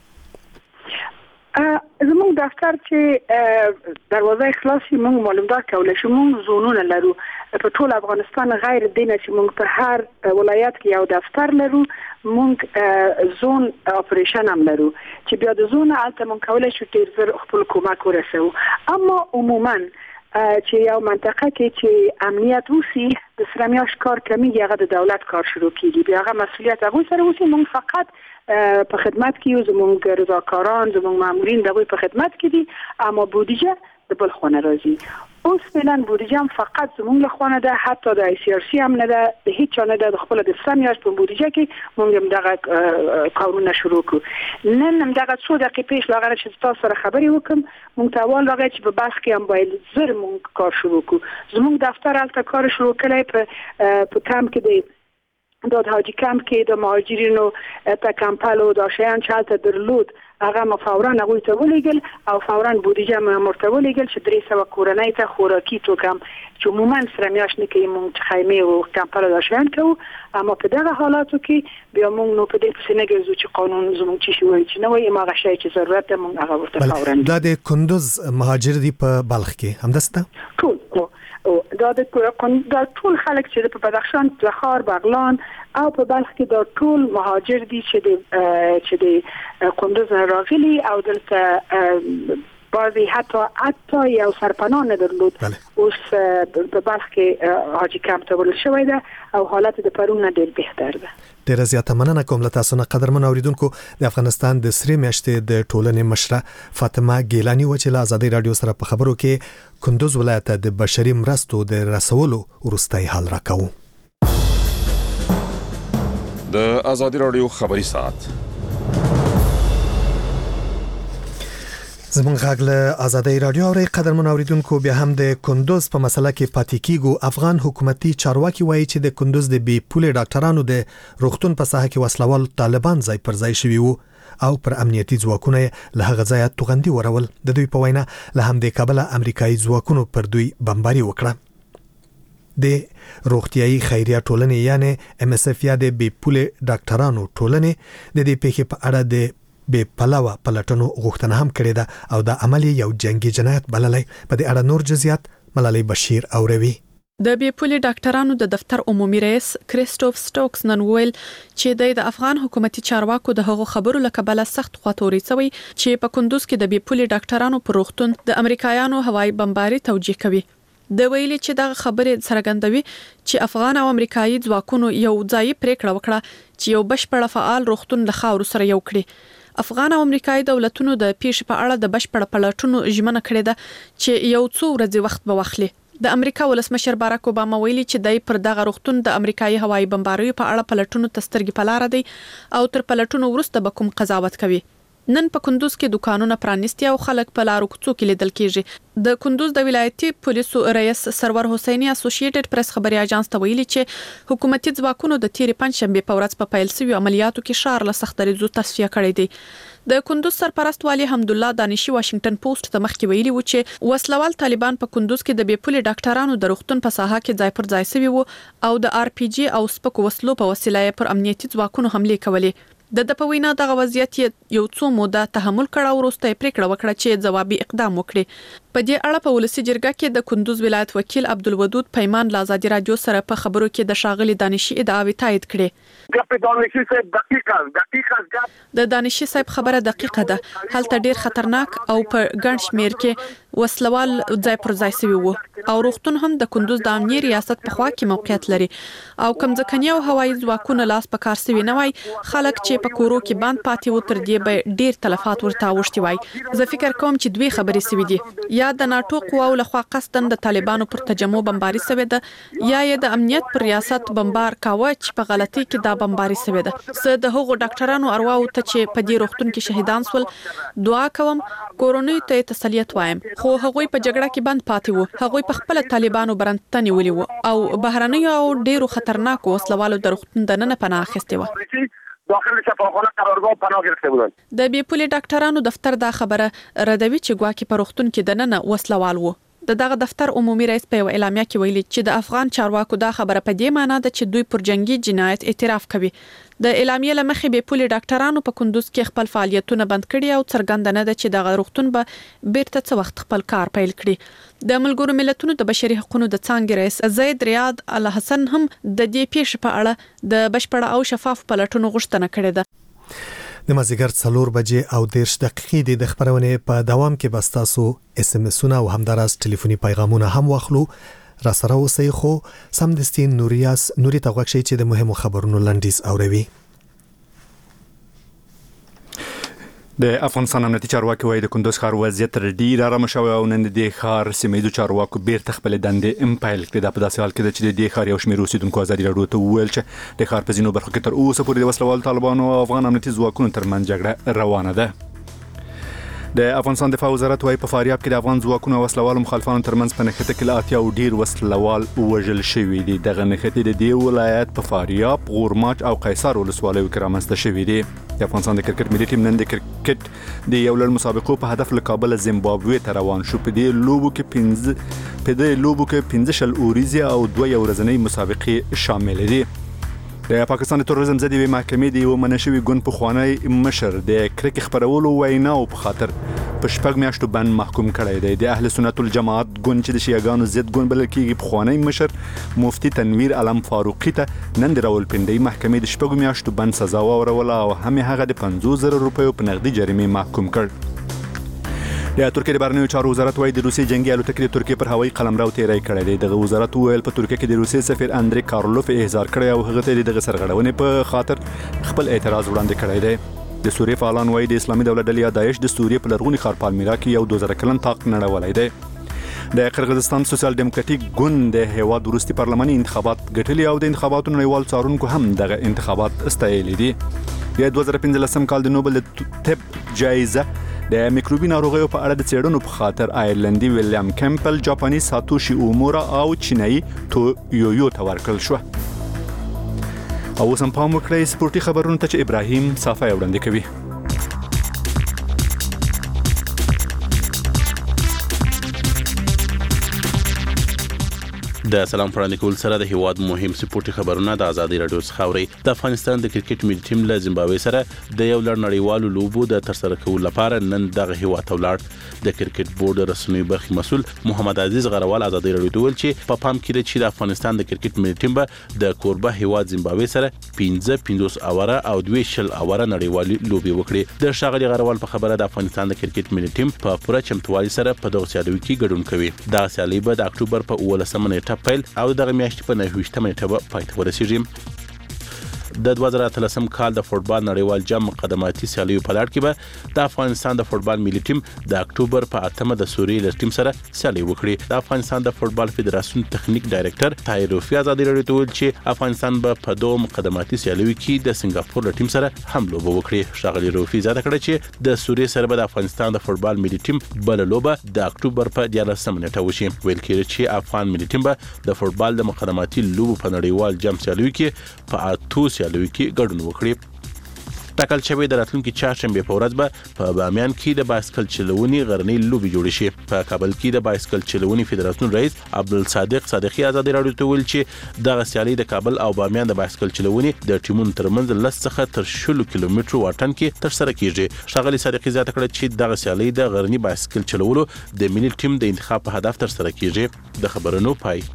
Speaker 10: زموږ دفتر چې دروازه خلاصي مونږ معلومات کولای شو. مونږ زونونه لرو په ټول افغانستان غیر دینه چې مونږ په هر ولایت کې یو دفتر لرو. مونږ زون اپریشن هم لرو چې بیا د زون الته مونږ کولای شو ډیر زر خپل کومک ورسو. اما عموما چې یو منطقه کې چې امنیت وسی د سره میاش کار کمیږي هغه د دولت کار شروع کیږي. بیا هغه مسؤلیت هغه سره وسی. مونږ فقط په خدمت کې یو زموږ رضاکاران زموږ مامورین دغه په خدمت کې دي. اما بودجه د بل خونه راځي. اوس فعلا بودجه هم فقط زموږ له خونه ده، حتی د ICRC هم نه ده، د هیڅ چا نه ده. د خپل د سمیاش په بودجه کې موږ هم دغه کارونه شروع کړو. نن هم دغه څو دقیقې پیش لاغره چې تاسو سره خبرې وکم مونږ ته اول راغی چې په بلخ کې هم باید زر مونږ کار شروع کړو. زموږ دفتر هلته کار شروع کړی په کمپ کې دی د حاجی کمپ کې د مهاجرینو په کمپالو د شیان چالت درلود. هغه فورا هغوی ته ولېږل او فورا بودجه مرته ولېږل چې 300 کورنۍ ته خوراکي توکم چې عموما سره میاشت نه کې مونږ خیمه او کمپالو د شیان کوو. اما په دغه حالاتو کې بیا مونږ نو په دې پسې نه ګرځو چې قانون زموږ چې شوی چې نو یې ماغه شی چې ضرورت ده مونږ هغه ورته فورا.
Speaker 1: دا د کندوز مهاجر دی په بلخ کې همداسته
Speaker 10: ټول او دا ټول خلک چې په بدخشان، تخار، بغلان او په بلخ کې دا ټول مهاجر دي چې د کندوز راغلي او دلته بعضی حتی یو سرپناه نه درلود. اوس په بلخ کې حاجی کمپ ته ورل شوی ده او حالت د پرون نه ډېر بهتر ده.
Speaker 1: ډیره زیاته مننه کوم له تاسو نه قدرمن اوریدونکو. د افغانستان د سری میاشتې د ټولنې مشره فاطمه ګیلانی و چې له آزادۍ رادیو سره په خبرو کې کندوز ولایت د بشري مرستو د رسولو وروستی حال راکاو.
Speaker 11: د آزادۍ رادیو خبري ساعت
Speaker 1: زمونږ غږ له آزادۍ رادیو اوري. قدرمن اوریدونکو، بیا هم د کندوز په مسله کې پاتې کیږو. افغان حکومتي چارواکي وایي چې د کندوز د بي پولې ډاکټرانو د روغتون په ساحه کې وسلوال طالبان ځای پر ځای شوي وو او پر امنیتي ځواکونه له هغه ځایه توغندي ورول. د دوی په وینا له همدې کبله امریکایي ځواکونو پر دوی بمباري وکړه. د روغتيایي خیریه ټولنې یعنی MSF یا د بي پولې ډاکټرانو ټولنې د دې پیښې په اړه د به پلاوه پلټنو غوښتنه هم کړې ده او د عملی یو جنگي جنایت بللی. په دې اړه نور جزئیات ملالۍ بشیر اوروي.
Speaker 12: د بي پولې ډاکټرانو د دفتر عمومي رئیس کریسټوف سټوکس نن ویل چې د افغان حکومتي چارواکو د هغو خبرو لکبله سخت خاطوري شوی چې په کندوز کې د بي پولې ډاکټرانو پر روغتون د امریکایانو هوایي بمباري توجیه کوي. د ویلي چې دا خبره څرګندوي چې افغان او امریکایي ځواکونو یو ځای پریکړه وکړه چې یو بشپړ فعال روغتون له خاور سره یو کړي. افغان او امریکایي دولتونو د پیښې په اړه د بشپړ پلټونو ژمنه کړې ده چې یو څو ورځې وخت به واخلي. د امریکا ولسمشر باراک اوباما ویلي چې دای پر دغه روغتون د امریکایي هوایي بمباریو په اړه پلټونو تسترګي پلار دی او تر پلټونو وروسته به کوم قضاوت کوي. نن په کندوز کې دکانونه پرانیستي او خلک په لارو کوڅو کې لیدل کیږي. د کندوز د ولایتي پولیسو رئیس سرور حسیني اسوسییټډ پریس خبري اژانس ته ویلي چې حکومتي ځواکونو د تیرې پنځشنبه په ورځ په پیل شوی عملیاتو کې شهر له سخت دریځو تصفیه کړی دی. د کندوز سرپرست والی حمدالله دانشي واشنگټن پوسټ ته مخکې ویلي و چې وسلوال طالبان په کندوز کې د بي پولې ډاکټرانو د روغتون په ساحه کې ځای پر ځای شوی وو او د RPG او سپکو وسلو په وسیله پر امنیتي ځواکونو حمله کولې. د پوینا دغه وضعیت یو څو موده تحمل کړه او وروسته پریکړه وکړه چې ځوابي اقدام وکړي. په دې اړه په ولسی جرګه کې د کندوز ولایت وکیل عبدالودود پیمان له ازادي رادیو سره په خبرو کې د شاغلي دانشي ادعاوې تایید کړې. د دانشي صاحب خبره دقیقه ده. هلته ډیر خطرناک او په ګڼ شمیر کې وسلوال ځای پر ځای شوی وو او روغتون هم د کندوز د امنیه ریاست په خوا کې موقعیت لري او کوم ځکنی او هوایي ځواکونه لاس په کار شوی نه وای. خلک چې په کورو کې باند پاتې و تر دې به ډیر تلفات ورته اوښتي وای. زه فکر کوم چې دوی خبرې سوي دي یا د ناتو قواو لخوا قصدن د طالبانو پر تجمع بمباري سوي ده یا د امنیت پر ریاست بمبار کاوه چې په غلطي کې دا بمباري سوي ده. زه د هغو ډاکټرانو ارواو ته چې په دې روغتون کې شهیدان سول دعا کوم کورونی ته تسلیت وایم. خو هغوی په جګړه کې بند پاتې وو. هغوی په خپل طالبانو برنتنی ولي وو او بهرنی او ډیرو خطرناکو وسلوالو د روغتون دننه پناه اخیستي وو.
Speaker 7: داخل شفاخانه قرارگاه پناه گرفته بودند.
Speaker 12: د بیپولي ډاکټرانو دفتر دا خبره ردوي چې ګواکې په روغتون کې دننه وسلوال وو. دغه دفتر عمومي رئیس په اعلامیه کې ویلي چې د افغان چارواکو دا خبره په دې معنی ده چې دوی پر جنگي جنایت اعتراف کوي. د اعلامیه لمخې بیپولي ډاکټرانو په کندوز کې خپل فعالیتونه بند کړي او څرګند نه ده چې دغه روغتون به بیرته څه وخت خپل کار پیل کړي. د ملګرو ملتونو د بشري حقوقو د څانګې رئیس زید ریاض الحسن هم د دې پیښې په اړه د بشپړ او شفاف پلټونو غوښتنه کړې ده.
Speaker 1: د مازیګر 4 بجې او 10 دقیقې د خبرونه په دوام کې بستاسو اس ام اسونه او همدارس ټلیفوني پیغامونه هم واخلو. را سره اوسئ خو سمدستي نوري ته غوښتي چې د مهمو خبرونو لنډیز اوروي.
Speaker 2: د افغانستان امنیتي چارواکي وايي د کندوز ښار وضعیت ډیر آرام شوی او نن د دې ښار سیمه چارواکو بیرته خپل دندې امپایل کړې. دا په داسې حال کې چې د دې ښار یو شمېر اوسیدونکو ازادي راډیو ته وویل چې د ښار په ځینو برخو کې تر اوسه پورې د وسلوال طالبانو او افغان امنیتي ځواکونو ترمنځ جګړه روانه ده. د افغانستان دفاع وزارت وايي په فاریاب کې د افغان ځواکونو او وسلوال مخالفانو ترمنځ په نښته کې لا او ډیر وسلوال وژل شوي دي. دغه نښتې د دې ولایت په فاریاب، غورماچ او قیصر ولسوالیو کې رامنځته شوي دي. د افغانستان د کرکټ ملي ټیم نن د کرکټ د یو لړ مسابقو په هدف له کابل زیمبابوې ته روان شو. په دې لوبو کې 15 اوریزي او 2 ورځنۍ مسابقې شامل دي. د پاکستان د تروریزم ضد محکمې د یو منشوي ګوند په خوانی مشر د کرکټ خبرولو ویناو په خاطر په 6 میاشتو بند محکوم کړی دی. د اهل سنت الجماعت ګوند چې د شیعاګانو ضد ګوند بلل کېږي په خوانی مشر مفتی تنویر علم فاروقي ته نن د راولپنډۍ محکمې د 6 میاشتو بند سزا وروله او هم هغه د 50,000 روپیو په نقدي جریمې محکوم کړ. د ترکیې د بهرنیو چارو وزارت وايي د روسي جنگي الوتکې د ترکیې پر هوایي قلمرو تیری کړی دی. دغه وزارت وویل په ترکیه کې د روسي سفیر اندري کارلوف احضار کړی او هغه ته دغه سرغړونې په خاطر خپل اعتراض وړاندې کړی دی. د سوریې فعالان وايي د اسلامي دولت ډلې داعش د سوریې په لرغوني ښار پالمیرا کې یو 2000 کلن طاق نړولی دی. د قرغیزستان سوسیال ډیموکراتیک ګوند د هیواد وروستي پارلماني انتخابات ګټلي او د انتخاباتو نړیوال څارونکو هم دغه انتخابات استایلي دي. د 2015 کال د نوبل طب جایزه د میکروبي ناروغیو په اړه د څېړنو په خاطر آیرلندي ویلیام کیمپل، جاپاني ساتوشي اومورا او چینایي تویویو ته ورکړل شو. او اوس هم پام وکړئ سپورتي خبرونو ته چې ابراهیم صافی وړاندې کوي.
Speaker 13: د سلام پرانی کول سره د هیواد مهم سپورتي خبرونه د ازادي رادیو څخه اوري. د افغانستان د کرکټ ملي ټیم له زیمبابوې سره د یو لړ نړیوالو لوبو د ترسره کولو لپاره نن دغه هیواد ته ولاړ. د کرکټ بورډ رسنیو برخې مسول محمد عزیز غروال ازادي رادیو ته ویل چې په پام کې چې د افغانستان د کرکټ ملي ټیم به د کوربه هیواد زیمبابوې سره 15 اوره او 2 اوره نړیوالي لوبي وکړي. د شاغلي غروال په خبره د افغانستان د کرکټ ملي ټیم په پوره چمتووالي سره په دغه سیالیو کې ګډون کوي. دا سیالي به د اکتوبر په 18 نیټه پیل او دغه میاشتې په 29 نیټه به پای ته ورسیږي. د 2013 کال د فوټبال نړیوال جام مقدماتي سیالیو په لړ کې به د افغانستان د فوټبال ملي ټیم د اکتوبر په 8 د سوریې له ټیم سره سیالي وکړي. د افغانستان د فوټبال فدراسیون تخنیک ډایریکټر طاهر روفي ازادي رادیو ته ویل چې افغانستان به په دوه مقدماتي سیالیو کې د سنگاپور له ټیم سره هم لوبه وکړي. شاغلي روفي زیاته کړه چې د سوریې سره به د افغانستان د فوټبال ملي ټیم بل لوبه د اکتوبر په 14 نیټه وشي. ویل کېږي چې افغان ملي ټیم به د فوټبال د مقدماتي لوبو په نړیوال جام سیالیو کې په 8 سیالیو کې ګډون وکړي. ټاکل شوی د راتلونکي چهارشنبه په ورځ به په بامیان کې د بایسکل چلونې غرنۍ لوبې جوړې شي. په کابل کې د بایسکل چلونې فدراسیون رئیس عبدالصادق صادقي ازادي راډیو ته ویل چې دغه سیالي د کابل او بامیان د بایسکل چلونې د ټیمونو ترمنځ 10 څخه تر 20 کیلومترو واټن کې ترسره کیږي. ښاغلي صادقي زیاته کړه چې دغه سیالي د غرنۍ بایسکل چلولو د ملي ټیم د انتخاب په هدف ترسره کیږي. د خبرونو پای.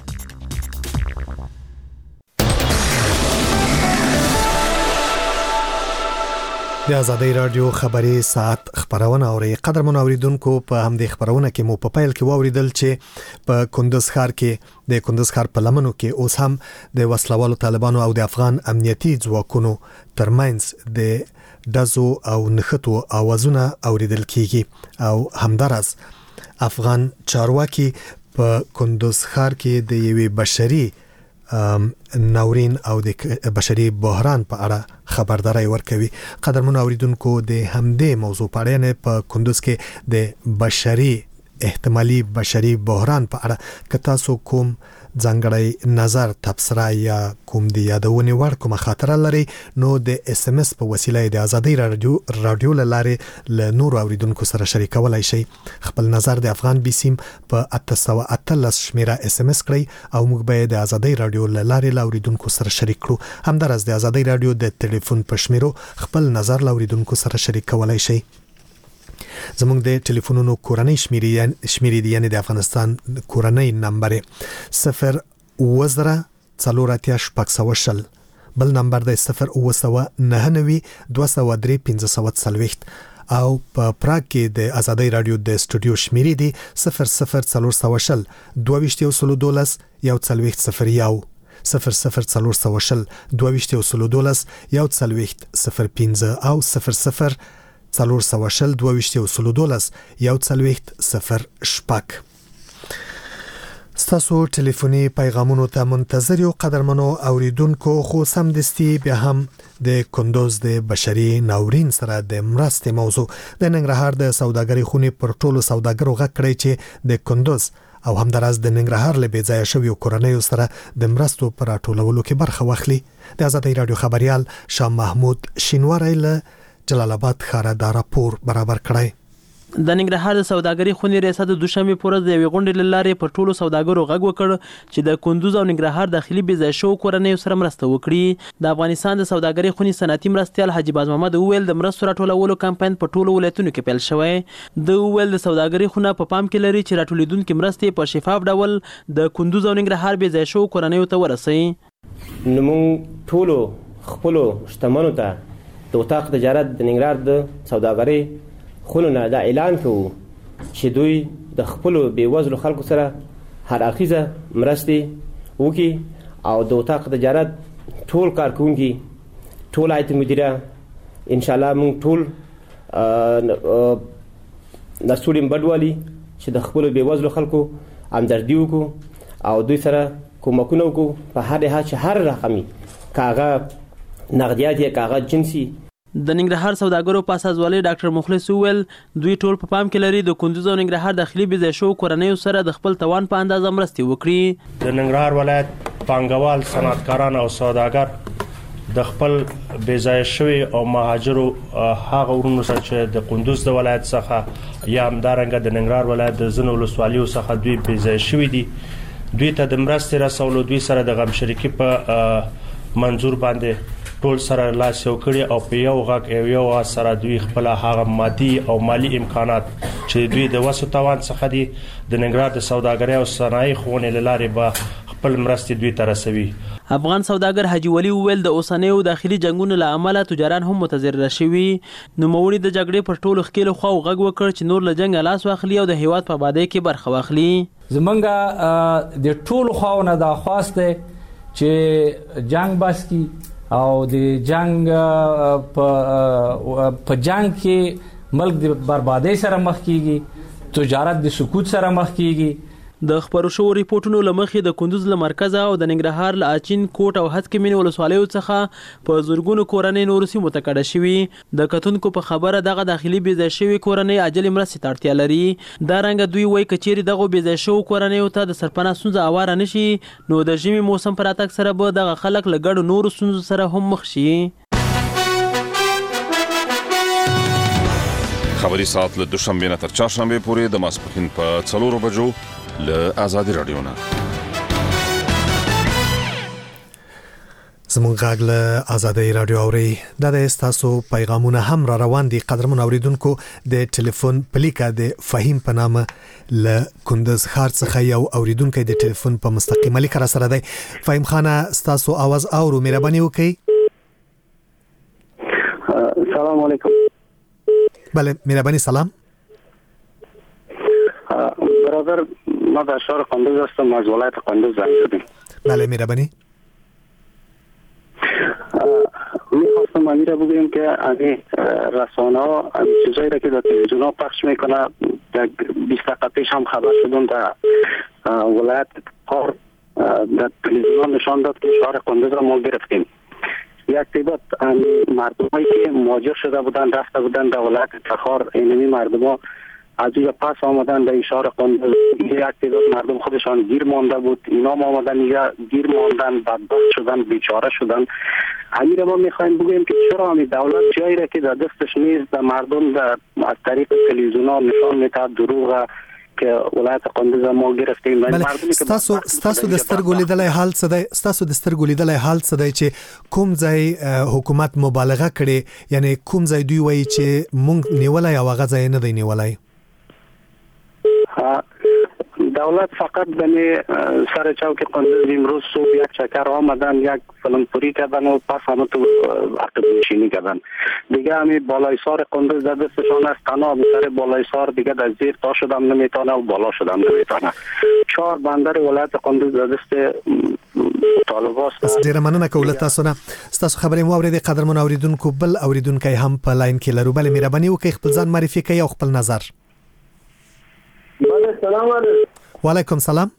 Speaker 1: د آزادۍ رادیو خبري ساعت خبرونه اوري. قدرمن اوریدونکو په همدې خبرونه کې مو په پیل کې واوریدل چې په کندوز ښار کې د کندوز ښار په لمنو کې اوس هم د وسلوالو طالبانو او د افغان امنیتي ځواکونو ترمنځ د دزو او نښتو اوازونه اوریدل کیږي او همدارس افغان چارواکي په کندوز ښار کې د یوې بشري ناورین او د بشري بحران په اړه خبرداري ورکوي. قدرمن اوریدونکو د همدې موضوع په اړه په کندوز کې د احتمالي بشري بحران په اړه که تاسو کوم ځانګړی نظر تبصره یا کوم د یادونې وړ کومه خاطره لري نو د اس ام اس په وسیله د آزادۍ رادیو لاره له نور اوریدونکو سره شریکولای شئ. خپل نظر د افغان بي سیم په 813 شمیره اس ام اس کړئ او موږ به د آزادۍ رادیو لاره لاوریدونکو سره شریک کړو. همدارس د آزادۍ رادیو د ټلیفون په شمیرو خپل نظر لاوریدونکو سره شریکولای شئ. زموږ د ټلیفونونو کورنۍ شمیرې دی یعنی د افغانستان کورنۍ نمبر 0 بل نمبر د 0 او په پراګ کې د آزادۍ رادیو د سټوډیو شمیرې دی 0 او 0 ستاسو ټلیفوني پیغامونو ته منتظر یو. قدرمنو اوریدونکو خو سمدستي بیا هم د کندوز د بشري ناورین سره د مرستې موضوع د ننګرهار د سوداګرۍ خونې پر ټولو سوداګرو غږ کړی چې د کندوز او همدارس د ننګرهار له بېځایه شویو کورنیو سره د مرستو پر راټولولو کې برخه واخلي. د آزادۍ رادیو خبريال شاه محمود شینواری له جلال آباد ښار دا راپور برابر کړی.
Speaker 14: د ننګرهار د سوداګرۍ خونې ریاست د دوشنبه پر ورځ د یوې غونډې له لارې پر ټولو سوداګرو غږ وکړ چې د کندوز او ننګرهار داخلي بېځایه شوو کورنیو سره مرسته وکړي. د افغانستان د سوداګرۍ خونې صنعتي مرستیال حاجي باز محمد وویل د مرستو راټولولو کمپاین په ټولو ولایتونو کې پیل شوی. د وویل د سوداګرۍ خونه په پام کې لري چې راټولېدونکې مرستې په شفاف ډول د کندوز او ننګرهار بېځایه شوو کورنیو ته ورسوي.
Speaker 15: نو موږ ټولو خپلو شتمنو ته د اتاق تجارت د ننګرهار د سوداګرۍ خونو نه دا اعلان کوو چې دوی د خپلو بېوزلو خلکو سره هر اړخیزه مرستې وکړي او د اتاق تجارت ټول کارکوونکي ټول هیئت مدیره انشاءالله موږ ټول نسوړیم بډوالي چې د خپلو بېوزلو خلکو همدردي وکړو او دوی سره کومکونه وکړو په هر لحاظ چې هر رقمي که هغه نقدیات یا که هغه جنسي.
Speaker 14: د ننګرهار سوداګرو په اساسوالۍ ډاکټر مخلص وویل دوی ټول په پام کې لري د کندوز او ننګرهار داخلي بېځایه شوو کورنیو سره د خپل توان په اندازه مرستې وکړي.
Speaker 16: د ننګرهار ولایت پانګوال صنعتکاران او سوداګر د خپل بېځایه شوي او مهاجرو هغه ورونو سره چې د کندوز د ولایت څخه یا همدارنګه د ننګرهار ولایت د ځینو ولسوالیو څخه دوی بېځایه شوي دي دوی ته د مرستې رسولو دوی سره د غمشریکي په منظور باندې ټول سره لاس یو کړي او په یو غږ یو سره دوی خپل هغه مادي او مالی امکانات چې دوی د وسو توان څخه دي د ننګرهار د سوداګرۍ او صنایع خونې له لارې به خپل مرستې دوی ته رسوي.
Speaker 14: افغان سوداګر حاجي ولی وویل د اوسنیو داخلي جنگونو له امله تجاران هم متضرر شوي. نوموړي د جګړې پر ټولو ښکېلو خواو غږ وکړ چې نور له جنګ لاس واخلي او د هیواد په آبادۍ کې برخه واخلي.
Speaker 17: زمونږ د ټولو خواونه دا خواست دی چې جنگ بس کی او د جنگ په جنگ کې ملک د بربادۍ سره مخ کیږي تجارت د سقوط سره مخ کیږي.
Speaker 14: د خبرو شوو ریپورتونو لمخې د کندوز له مرکزه او د ننګرهار له اچین کوټ او هڅکمن ولسوالیو څخه په زورګونو کورنۍ نور سیمو ته کډه شوي. د کتونکو په خبره دغه داخلي بېځایه شوي کورنۍ عاجلې مرستې ته اړتیا لري. دا رنګه دوی وایي که چیرې دغو بېځایه شوو کورنیو ته د سرپناه ستونزه اواره نشي نو د ژمي موسم په راتګ سره به دغه خلک له ګډو نورو ستونزو سره هم مخ شي.
Speaker 11: خبري ساعت له دوشنبه نه تر چهارشنبه پورې د ماسپښین په 4 بجو له آزادي رادیو نه.
Speaker 1: زموږ غږ له آزادي رادیو اوري د تاسو پیغامونه هم را روان دي. قدرمن اوریدونکو د ټلیفون پلیکا د فهیم په نامه له کندز ښار څخه یو اوریدونکو د ټلیفون په مستقیم لیک را سره دی. فهیم خان تاسو आवाज اورو، مهرباني وکړئ.
Speaker 18: سلام علیکم.
Speaker 1: بله مهرباني سلام.
Speaker 18: برادر ما در شهر قندوز هستم، از ولایت قندوز زنگ زدیم.
Speaker 1: بله مهرباني.
Speaker 18: میخواستم امیر بگویم که رسانه ها چیزایی را که در تلویزیون ها پخش میکنه، در 20 دقیقه پیش هم خبر شدم در ولایت قار در تلویزیون ها نشان داد که شهر قندوز را ما گرفتیم. یک تعداد مردمایی که مهاجر شده بودن رفته بودن در ولایت تخار، اینمی مردم ها از اونجا پس آمدن در شهر قندوز. یک تعداد مردم خودشان گیر مانده بود، اینا آمدن گیر ماندن، بدبخت شدن، بیچاره شدن. امیر ما میخوایم بگویم که چرا همین دولت جایی را که در دستش نیست در مردم از طریق تلویزیون ها نشان میده دروغ که ولایت قندوز ما گرفتیم.
Speaker 1: بله ستاسو د سترګو لیدلای حال څه دی؟ ستاسو د سترګو لیدلای حال څه دی چې کوم ځای حکومت مبالغه کړي، یعنی کوم ځای دوی وایي چې مونږ نیولای او هغه ځای نه دی نیولای؟
Speaker 18: دولت فقط بنی سر چوک قندوز امروز صبح یک چکر آمدن، یک فلمپوری کردن و پس همه تو عقب نشینی کردن. دیگه همین بالای سار قندوز در دستشان است، تنها سر بالای سار دیگه در زیر تا شدم نمیتونه و بالا شدم نمیتونه. 4 بندر ولایت قندوز در دست طالباست.
Speaker 1: ډیره مننه کوله تاسو نه. تاسو خبرې مو اورېدې قدرمن اوریدونکو. بل اوریدونکو هم په لاین کې لرو. بل مهرباني وکړئ خپل ځان معرفي کړئ او خپل نظر.
Speaker 19: بله سلام علیکم.
Speaker 1: وعلیکم سلام.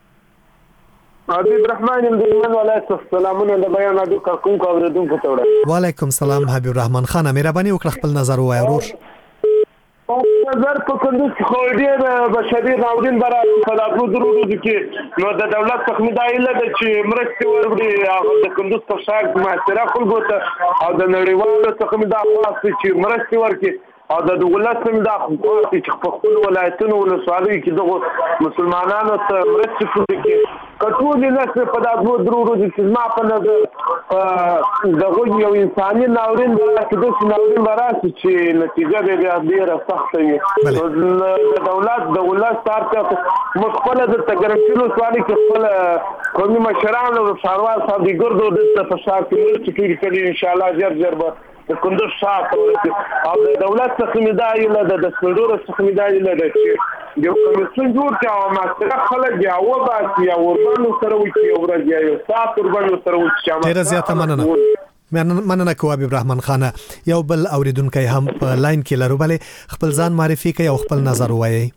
Speaker 19: حبیب رحمان یم د ایمان ولایت سلامونه د بیان اډو کوم اوریدونکو ته وړم.
Speaker 1: وعلیکم سلام حبیب رحمان خان، مهرباني وکړئ خپل نظر ووایئ ورور.
Speaker 19: نظر په کندوز کې خو ډېر بشري ناورین برابر په دغو درودو کې نو د دولت څخه مدایله ده چې مرستې ورکړي هغه د کندوز په شاک معاشره خلکو ته او د نړیوالو څخه مداخله چې مرستې ورکړي او د دولت څخه مداخله چې په خپل ولایتونو ولسوالیو کې دغه مسلمانانو ته مرستې وکړي. کټول نه په دغو درودو چې ما په دغه یو انساني ناورین د ناورین براسي چې نتیجه به ډیره سخته وي. د دولت طرف مخبل د تګرمشلو سوالي کې خپل قومي مشران او شاروال صاحب د ګردو د فشار کې چې کړي ان شاء الله جر به د کندوز شاته او د دولت څخه مدای له د سندور څخه مدای له چې یو کمیسیون جوړ کړي او ماستر خلک بیا و باسي او وربانو سره وي او ورځي یو سات وربانو سره وي چې
Speaker 1: ډیره زیاته مننه کوه حبیب رحمان خان. یو بل اوریدونکو هم په لاین کې لرو. بل خپل ځان معرفي کوي او خپل نظر وایي.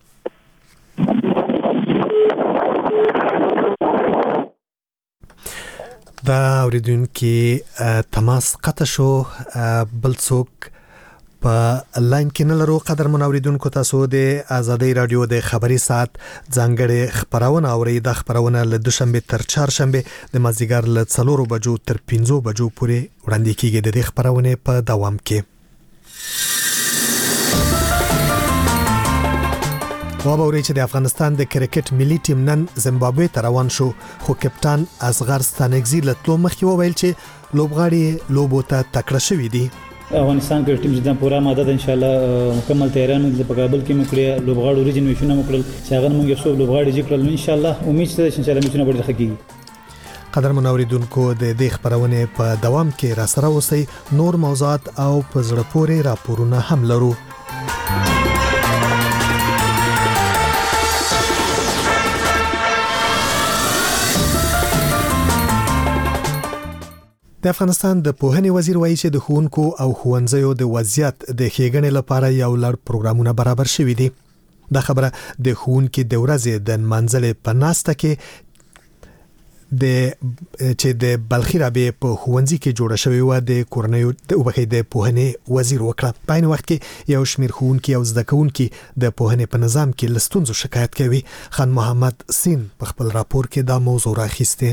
Speaker 1: دا اوریدونکو تماس قطع شو. بل څوک په لاین کې نه لرو. قدرمن اوریدونکو تاسو د آزادي رادیو د خبري ساعت ځانګړي خبرونه اورئ. د خبرونه له دوشنبه تر چهارشنبه د مازیګر له 4 بجو تر 5 بجو پورې وړاندې کیږي. د دې خبرونه په دوام کې وابوري چې د افغانستان د کرکټ ملي ټیم نن زیمبابوې ته روان شو، خو کپټان اصغر ستانکزی له تلو مخکې وویل چې لوبغاړي لوبو ته تکړه شوي دي.
Speaker 20: افغانستان کې ټیم جدا پورا ماده ده ان شاء الله مکمل تیاران د پکابل کې مکړي لوبغاړو ریجنریشن مکړل چې هغه موږ یو څو لوبغاړي ذکرل ان شاء الله امید شته چې ان شاء الله میچونه به حقيقي.
Speaker 1: قدرمن اوریدونکو د دې خبرونه په دوام کې را سره اوسئ. نور موضوعات او په زړه پورې راپورونه هم لرو. د افغانستان د پوهنې وزیر وایي چې د ښوونکو او ښوونځیو د وضعیت د ښېګڼې لپاره یو لړ پروګرامونه برابر شوي دي. دا خبره د ښوونکو د ورځې د منځلې په ناسته کې چې د بلخي رابطې په ښوونځي کې جوړه شوې و د کورنیو د پوهنې وزیر وکړه. په عین وخت کې یو شمېر ښوونکي او زده کوونکي د پوهنې په نظام کې له ستونزو شکایت کوي. خان محمد سین په خپل راپور کې دا موضوع راخیسته.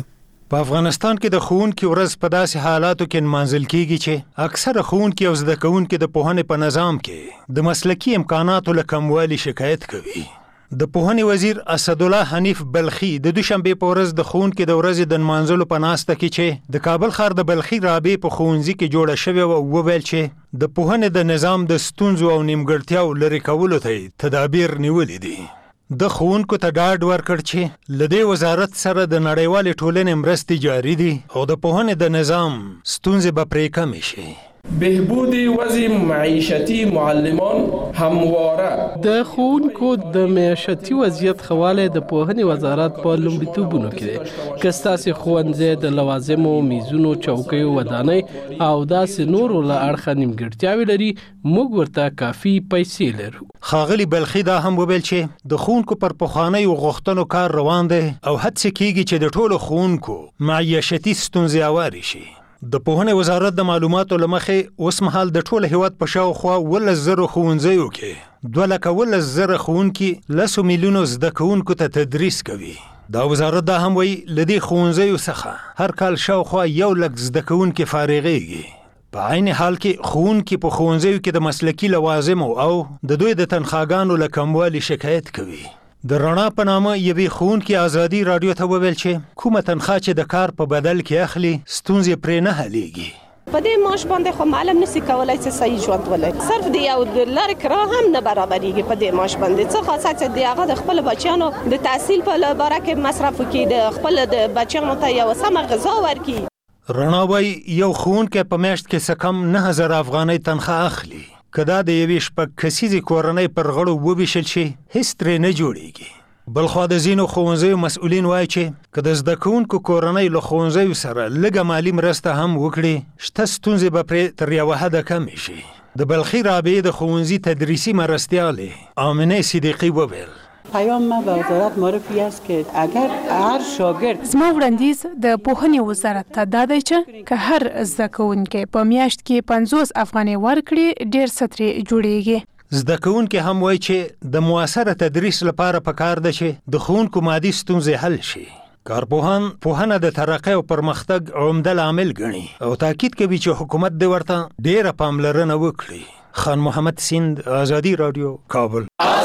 Speaker 1: په افغانستان کې د ښوونکي ورځ په داسې حالاتو کې نمانځل کیږي چې اکثره ښوونکي او زده کوونکي د پوهنې په نظام کې د مسلکي امکاناتو له کموالي شکایت کوي. د پوهنې وزیر اسدالله حنیف بلخي د دوشنبه په ورځ د ښوونکي د ورځې د نمانځلو په ناسته کې چې د کابل ښار د بلخي رابطې په ښوونځي کې جوړه شوې وه وویل چې د پوهنې د نظام د ستونزو او نیمګړتیاو لرې کولو ته تدابیر نیولې دي. د ښوونکو ته ډاډ ورکړ چې له دې وزارت سره د نړیوالې ټولنې مرستې جاري دي او د پوهنې د نظام ستونزې به پرې کمې شي.
Speaker 21: بهبود وضع معیشتی معلمان همواره
Speaker 22: د ښوونکو د معیشتي وضعیت خواله د پوهنې وزارت په لومړیتوبونو کې دی. که ستاسې ښوونځی د لوازمو، میزونو، چوکیو، ودانۍ او داسې نورو له اړخه نیمګړتیاوې لري، موږ ورته کافي پیسې لرو.
Speaker 1: ښاغلي بلخي دا هم وویل چې د ښوونکو پر پخوانیو غوښتنو کار روان دی او هڅې کیږي چې د ټولو ښوونکو معیشتي ستونزې هوارې شي. د پوهنې وزارت د معلوماتو له مخې اوس مهال د ټول هیواد په شاوخوا 11,000 ښوونځیو کې 2,11,000 ښوونکي 10 میلیونو زده کوونکو ته تدریس کوي. دا وزارت دا هم وایي له دې ښوونځیو څخه هر کال شاوخوا 100,000 زده کوونکي فارغېږي. په عین حال کې ښوونکي په ښوونځیو کې د مسلکي لوازمو او د دوی د تنخواګانو له کموالي شکایت کوي. د رڼا په نامه یوې ښوونکي ازادي راډیو ته وویل چې کومه تنخوا چې د کار په بدل کې اخلي ستونزې پرې نه حلېږي.
Speaker 23: په دې معاش باندې خو معلم نشي کولای چې صحیح ژوند ولري. صرف د یو لارې کرا هم نه برابرېږي په دې معاش باندې. څه خاصه چې د هغه د خپل بچیانو د تحصیل په لاره کې مصرف وکړي، د خپل د بچیانو ته یو سمه غذا ورکړي.
Speaker 1: رڼا وایي یو ښوونکی په میاشت کې څه کم 9,000 افغانۍ تنخوا اخلي. که دا د یوې شپږ کسیزې کورنۍ پر غړو وویشل شي هیڅ ترې نه جوړیږي. بلخوا د ځینو ښوونځیو مسؤلین وایي چې که د زده کوونکو کورنۍ له ښوونځیو سره لږه مالي مرسته هم وکړي، شته ستونزې به پرې تر یوه حده کمې شي. د بلخي رابطې د ښوونځي تدریسي مرستیالې آمنه صدیقي وویل
Speaker 24: پیام ما به وزارت معرفی است که اگر هر شاگرد
Speaker 3: زما وړاندیز د پوهنې وزارت ته دا دی چې که هر زده کوونکی په میاشت کې 50 افغانۍ ورکړي ډېر څه ترې جوړیږي.
Speaker 1: زده کوونکي هم وایي چې د موثره تدریس لپاره پکار ده چې د ښوونکو مادي ستونزې حل شي. کارپوهان پوهنه د ترقۍ او پرمختګ عمده لامل ګڼي او تاکید کوي چې حکومت دې ورته ډېره پاملرنه وکړي. خان محمد سیند، ازادي راډیو، کابل.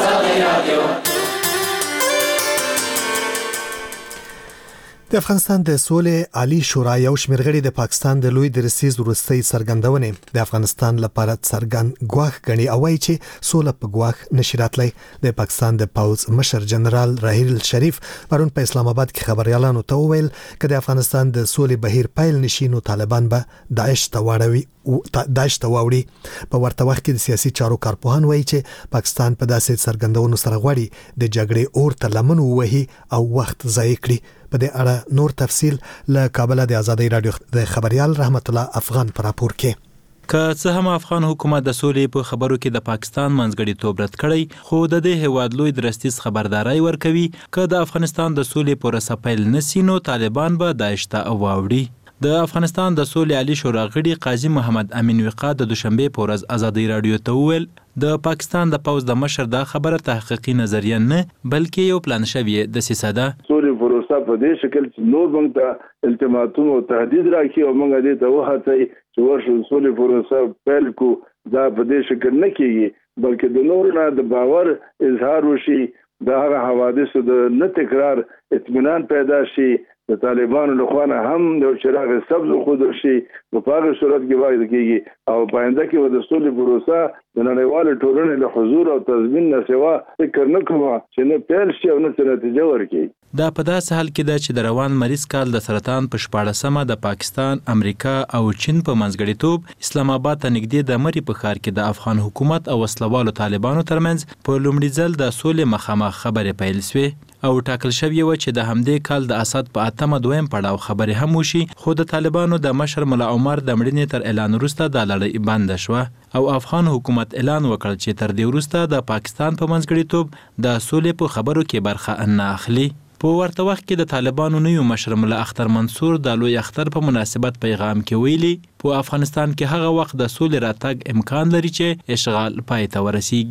Speaker 1: د افغانستان د سولې عالی شورا یو شمېر غړي د پاکستان د لوی درسیز وروستۍ څرګندونې د افغانستان لپاره څرګند ګواښ ګڼي او وایي چې سوله په ګواښ نشي راتلی. د پاکستان د پوځ مشر جنرال راحیل شریف پرون په اسلام آباد کې خبريالانو ته وویل چې د افغانستان د سولې بهیر پیل نشي نو طالبان به داعش ته واوړي. په ورته وخت کې د سیاسي چارو کارپوهان وایي چې پاکستان په داسې څرګندونو سره غواړي د جګړې اور ته لمن ووهي او وخت ضایع کړي. په دې اړه نور تفصیل له کابل د ازادي راډیو د خبريال رحمت الله افغان پر راپور کې.
Speaker 25: که څه هم افغان حکومت د سولې په خبرو کې د پاکستان منځګړیتوب رد کړی، خو د دې هیواد لوی درستیز خبرداري ورکوي که د افغانستان د سولې پروسه پیل نشي نو طالبان به داعش ته واوړي. د افغانستان د سولې عالی شورا غړي قاضي محمد امین وقا د دوشنبه په ورځ ازادي راډیو ته وویل د پاکستان د پوز د مشر دا خبره تحقیقي نظریه نه بلکې یو پلان شوی د سیساده
Speaker 8: سولې پروسه په دې شکل چې نور موږ ته التماتون او تهدید راکړي او موږ دې ته وهڅوي چې ورشو سولې پروسه پیل کو. دا په دې شکل نه کیږي بلکې د نور نه د باور اظهار وشي، د هغه حوادثو د نه تکرار اطمینان پیدا شي، د طالبانو له خوا نه هم د چراغ سبز خود شي. په هغه صورت کې باید کېږي او پاینده کې د سولې پروسه د نړیوال ټولنې له حضور او تضمین نه سوا فکر نه کوم چې نه پیل شي او نه نتیجه ورکړي.
Speaker 25: دا په داسې حال کې ده چې د روان مریض کال د سرطان په 14مه د پاکستان، امریکا او چین په منځګړیتوب اسلام آباد ته نږدې د مری په ښار کې د افغان حکومت او وسلوالو طالبانو ترمنځ په لومړي ځل د سولې مخامخ خبرې پیل شوې او ټاکل شوی و چې د همدې کال د اسد په 8مه دویم پړاو خبرې هم وشي، خو د طالبانو د مشر ملا عمر د مړینې تر اعلان وروسته د لړۍ بند شوه او افغان حکومت اعلان وکړ چې تر دې وروسته د پاکستان په منځګړیتوب د سولې په خبرو کې برخه نه اخلي. په ورته وخت کې د طالبانو نوی مشر ملا اختر منصور د لوی اختر په مناسبت پیغام کې ویلي په افغانستان کې هغه وخت د سولې راتګ امکان لري چې اشغال پای ته ورسیږي.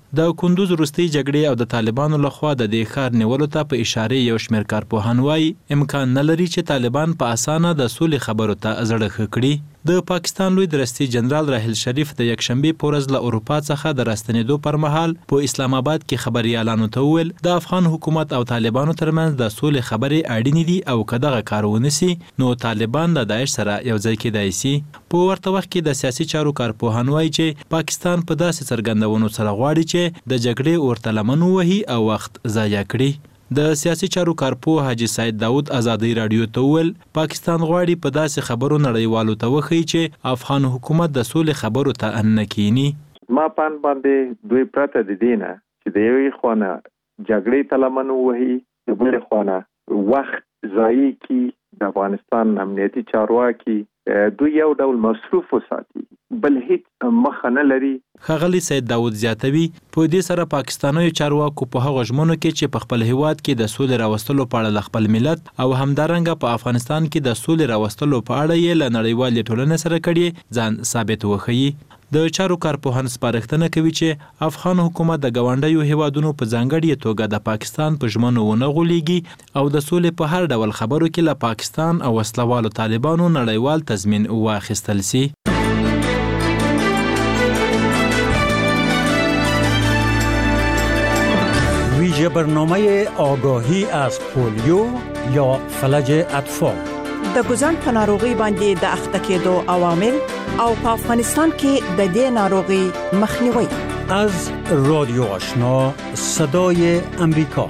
Speaker 25: د کندوز وروستۍ جګړې او د طالبانو لخوا د دې ښار نیولو ته په اشاره یو شمېر کارپوهان وایي امکان نه لري چې طالبان په اسانه د سولې خبرو ته زړه ښه کړي. د پاکستان لوی درستي جنرال راحیل شریف د یکشنبې په ورځ له اروپا څخه د راستنېدو پر مهال په اسلام آباد کې خبريالانو ته وویل د افغان حکومت او طالبانو ترمنځ د سولې خبرې اړینې دي او که دغه کار ونسي نو طالبان د داعش سره یو ځای کېدای شي. په ورته وخت کې د سیاسي چارو کارپوهان وایي چې پاکستان په داسې څرګندونو سره غواړي چې د جګړې ورته لمن ووهي او وخت ضایع کړي. د سیاسي چارو کارپوه حاجي سید داود ازادي رادیو ته وویل پاکستان غواړي په داسې خبرو نړیوالو ته وښیي چې افغان حکومت د سولې خبرو ته نه کینی.
Speaker 4: ما پان باندې دوی پرته د دینه چې د یوې خونه جګړې ته لمن ووهي د بلې خونه وخت ضایع کی د افغانستان امنیتي چارواکي دوی یو ډول مصروف وساتي بل هیڅ مخ نه لري.
Speaker 25: ښاغلی سید داود زیاتوي په دې سره پاکستاني چارواکو په هغه ژمنو کې چې په خپل هیواد کې د سولې راوستلو په اړه خپل ملت او همدارنګه په افغانستان کې د سولې راوستلو په اړه یې له نړیوالې ټولنې سره کړي ځان ثابت وښیي. د چارو کارپوهان سپارښتنه کوي چې افغان حکومت د ګاونډیو هیوادونو په ځانګړي توګه د پاکستان په ژمنو ونه غولېږي او د سولې په هر ډول خبرو کې له پاکستان او وسلوالو طالبانو نړیوال تضمین واخیستل سي.
Speaker 5: ویژه برنامه آگاهی از پولیو یا فلج اطفال
Speaker 6: د ګوزن په ناروغي باندې د اخته کېدو عوامل او په افغانستان کې د دې ناروغي مخنیوي.
Speaker 5: از رادیو آشنا صدای امریکا.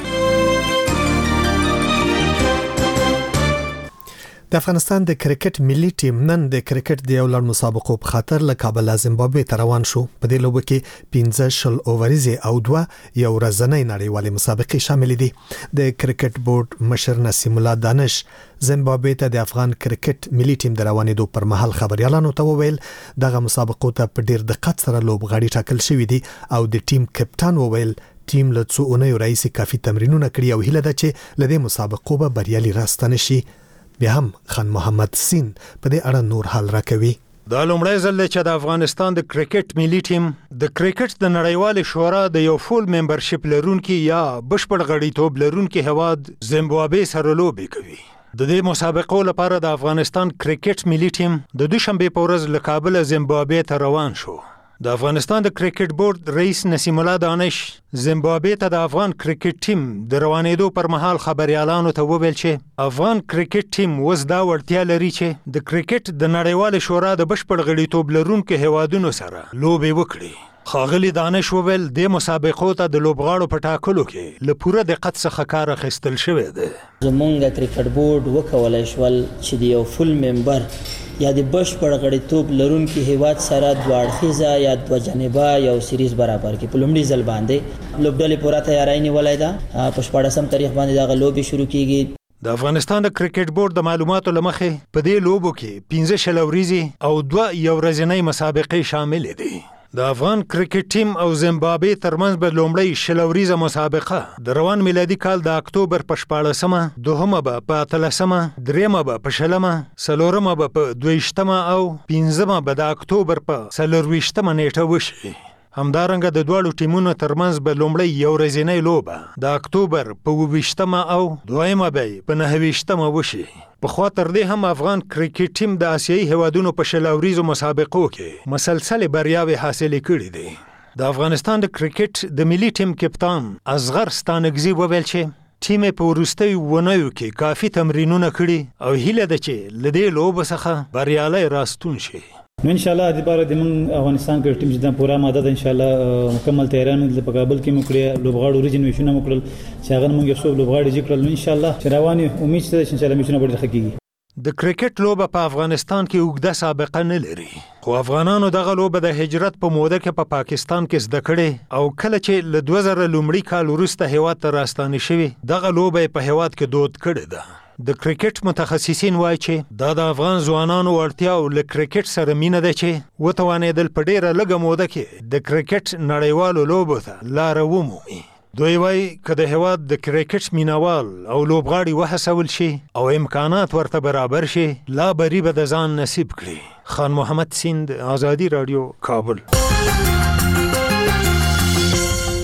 Speaker 1: د افغانستان د کرکټ ملي ټیم نن د کرکټ د یو لړ مسابقو په خاطر له کابل زیمبابوې ته روان شو. په دې لوبه کې 15 اووريزي او 2 یو ورځنۍ نړیوالې مسابقې شامل دي. د کرکټ بورډ مشر نسیم الله دانش زیمبابوې ته د افغان کرکټ ملي ټیم د روانېدو پر مهال خبريالانو ته وویل دغه مسابقو ته په ډیر دقت سره لوبغاړي ټاکل شوی دي او د ټیم کپټان وویل ټیم له څو اونیو راځي کافي تمرینونه کړی او هیله ده چې لدې مسابقو به بریالي راستنه شي. بیا هم خان محمد سین په دې اړه نور حال راکوي.
Speaker 9: دا لومړی ځل چې د افغانستان د کرکټ ملي ټیم د کرکټ د نړیوال شورا د یو فول ممبرشپ لرونکي یا بشپړ غړیتوب لرونکي هواد زیمبابوې سره لوبې کوي. د دې مسابقو لپاره د افغانستان کرکټ ملي ټیم د دوشنبه په ورځ له کابل زیمبابوې ته روان شو. د افغانستان د کرکټ بورډ رئیس نسیم الله دانش زیمبابوې ته د افغان کرکټ ټیم د روانېدو پر مهال خبريالانو ته وویل چې افغان کرکټ ټیم اوس دا وړتیا لري چې د کرکټ د نړیوال شورا د بشپړ غړیتوب لرونکو هیوادونو سره لوبې وکړي. ښاغلی دانش وویل د مسابقو ته د لوبغاړو په ټاکلو کې له پوره دقت څخه کار اخیستل شوی دی.
Speaker 10: زمونږ کرکټ بورډ وکولای شول چې د یو فل ممبر یا د بشپړ غړیتوب لرونکي هیواد سره دوه اړخیزه یا دوه جانبه یو سیریز برابر کړي. په لومړي ځل باندې لوبډلې پوره تیاری نیولای ده. په 14 تاریخ باندې دغه لوبې شروع کیږي.
Speaker 9: د افغانستان د کرکټ بورډ د معلوماتو لمخې په دې لوبو کې 15 اووريزي او 2 یو ورځنۍ مسابقې شامل دي. د افغان کرکټ ټیم او زیمبابوې ترمنځ به لومړی شلوریزه مسابقه د روان میلادي کال د اکتوبر په 14مه، دوهمه به په 13مه، دریمه به په 20مه، څلورمه به په 22مه او 15مه به د اکتوبر په 24مه نیټه وشي. همدارنګه د دواړو ټیمونو ترمنځ به لومړی یو ورځنۍ لوبه د اکتوبر په 22مه او دویمه به په 29مه وشي. په خوا تر دې هم افغان کرکټ ټیم د آسیایي هیوادونو په شلوریزو مسابقو کې مسلسل بریاوې حاصلې کړې دي. د افغانستان د کرکټ د ملي ټیم کپتان اصغر ستانکزي وویل چې ټیم په وروستیو اونیو کې کافي تمرینونه کړي او هیله ده چې له دې لوبو څخه بریالی راستون شي.
Speaker 20: نو ان شاء الله د بار د من افغانستان کې ټیم چې پورا ماده ده ان شاء الله مکمل تیارانه د کابل کې مکړه لوبغاړو ریجنریشن مکړل چې هغه موږ یو څو لوبغاړي ذکرل ان شاء الله رواني امید شته چې ان شاء الله میشنه به حقيقي.
Speaker 9: د کرکټ لوبه په افغانستان کې اوږده سابقه نه لري، خو افغانانو دغه لوبه د هجرت په موده کې په پاکستان کې زده کړې او کله چې له 2000 لومړي کال وروسته هیواد ته راستانه شوی دغه لوبه په هیواد کې دود کړې ده. د کرکټ متخصصین وایي چې دا د افغان ځوانانو اړتیا او له کرکټ سره مینه ده چې وتوانېدل په ډیره لږه موده کې د کرکټ نړیوالو لوبو ته لاره ومومي. دوی وایي که د هیواد د کرکټ مینوال او لوبغاړي وهڅول شي او امکانات ورته برابر شي لا بری به د ځان نصیب کړي. خان محمد سیند، آزادی رادیو، کابل.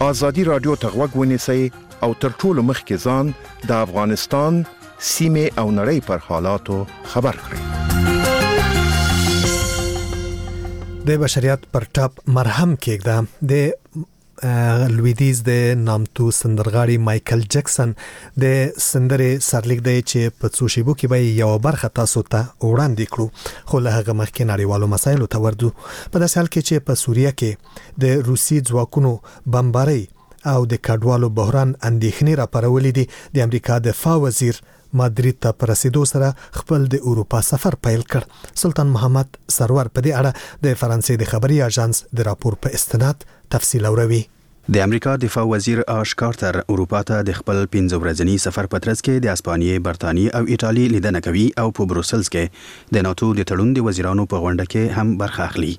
Speaker 2: ازادي رادیو ته غوږ ونیسئ او تر ټولو مخکې ځان د افغانستان سیمه او نړۍ پر حالاتو خبر کړئ.
Speaker 1: د بشریت پر ټاپ مرهم کېږده. د لویدیز د نامتو سندرغاړي مایکل جکسن د سندرې سرلیک دی چې په څو شیبو کې به یو برخه تاسو ته وړاندې کړو، خو له هغه مخکې نړیوالو مسایلو ته وردو. په داسې حال کې چې په سوریه کې د روسي ځواکونو بمبارۍ او د کډوالو بحران اندېښنې راپارولې دي، د امریکا دفاع وزیر مادرید ته پر رسیدو سره خپل د اروپا سفر پیل کړ. سلطان محمد سرور په دې اړه د فرانسې د خبري اژانس د راپور په استناد تفصیل اوروي.
Speaker 7: د امریکا دفاع وزیر آش کارتر اروپا ته د خپل 15 ورځنی سفر په ترڅ کې د اسپانیې، برتانیې او ایټالي لیدنه کوي او په بروسلز کې د ناتو د تړون د وزیرانو په غونډه کې هم برخه اخلي.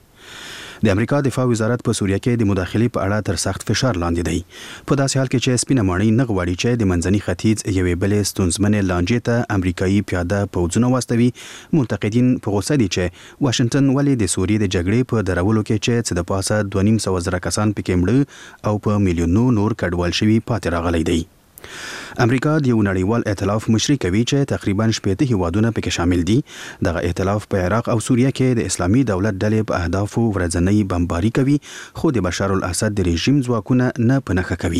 Speaker 7: د امریکا دفاع وزارت په سوریه کې د مداخلې په اړه تر سخت فشار لاندې دی، په داسې حال کې چې سپینه ماڼۍ نه غواړي چې د منځني ختیځ یوې بلې ستونزمنې لانجې ته امریکایي پیاده پوځونه واستوي. منتقدین په غوسه دي چې واشنگټن ولې د سوریې د جګړې په درولو کې چې څه د پاسه 2.5 کسان پکې مړه او په میلیونونو نور کډوال شوي پاتې راغلي دی. امریکا د یو نړیوال ائتلاف مشري کوي چې تقریبا 80 هیوادونه پکې شامل دي. دغه ائتلاف په عراق او سوریه کې د اسلامي دولت ډلې په اهدافو ورځنی بمباري کوي، خو د بشار الاسد د رژیم ځواکونه نه پنهخه کوي.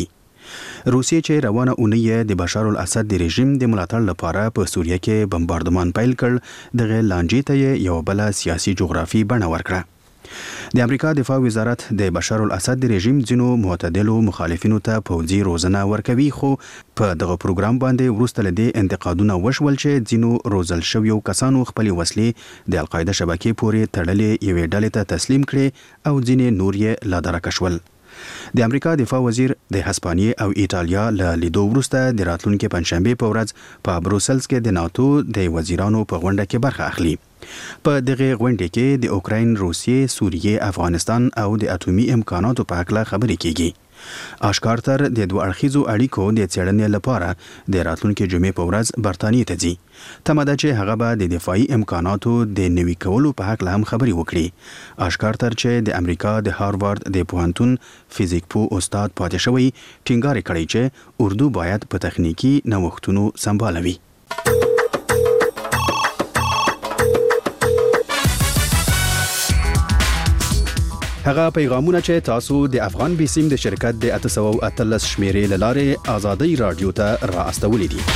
Speaker 7: روسیې چې روانه اونۍ د بشار الاسد د رژیم د ملاتړ لپاره په سوریه کې بمباردمان پیل کړ، دغه لانجې ته یو بل سیاسي جغرافي بڼه ورکړه. د امریکا دفاع وزارت د بشار الاسد د رژیم ځینو معتدلو مخالفینو ته پوځي روزنه ورکوي، خو په دغه پروګرام باندې وروسته له دې انتقادونه وشول چې ځینو روزل شویو کسانو خپلې وسلې د القاعده شبکې پورې تړلې یوې ډلې ته تسلیم کړې او ځینې نور یې لادرکه شول. د امریکا دفاع وزیر د هسپانیې او ایټالیا له لیدو وروسته د راتلونکي پنځشنبه په ورځ په بروسلز کې د ناتو د وزیرانو په غونډه کې برخه اخلي. په دغه غونډه کې د اوکراین، روسیې، سوریې، افغانستان او د اټومي امکاناتو په اړه خبرې کیږي. آش کارتر د دوه اړخیزو اړیکو د څېړنې لپاره د راتلونکي جمعې په ورځ برتانیې ته ځي. تمه ده چې هغه به د دفاعي امکاناتو د نوي کولو په حق هم خبرې وکړي. آش کارتر چې د امریکا د هاروارد د پوهنتون فزیک پو استاد پاتې شوی، ټینګار کړی چې اردو باید په تخنیکی نوښتونو سمبالوي. هغه پیغامونه چې تاسو د افغان بیسیم د شرکت د 813 شمیرې لاره آزادی رادیو ته را استولې دي.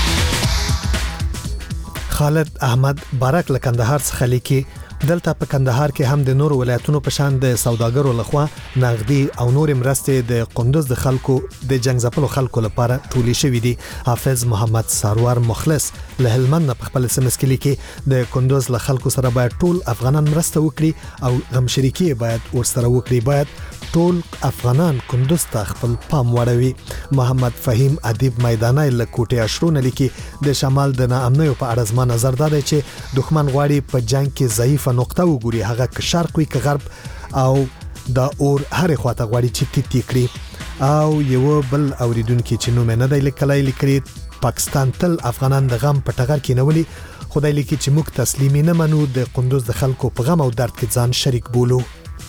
Speaker 1: خالد احمد بارک له کندهار څخه لیکي، دلته په کندهار کې هم د نور ولایتونو په شان د سوداګرو لخوا نغدي او نور مرستې د قندوز د خلکو د جنگ ځپلو خلکو لپاره ټولې شوې دي. حافظ محمد سرور مخلص له هلمند په خپل سمس کې لیکي، د قندوز له خلکو سره باید ټول افغانان مرسته وکړي او غم شریکي باید ورسره وکړي، باید ټول افغانان قندوز ته خپل پام وړوي. محمد فهیم ادیب میدانای له کوټه اشرونه لیکي، د شمال د ناامنیو په اړه زما نظر دا دی چې دښمن غواړي په جنگ کې ضعیف نقطه وګوري، هغه که شرق وي که غرب، او دا اور هر خواته غواړي چې تیتی کړي. او یو بل اوریدونکو چې نو مې نه دی لیکلی، پاکستان تل افغانان د غم په ټغر کې نولي، خدای لیکي چې موږ تسلیمي نه منو، د قندوز د خلکو په غم او درد کې ځان شریک بولو.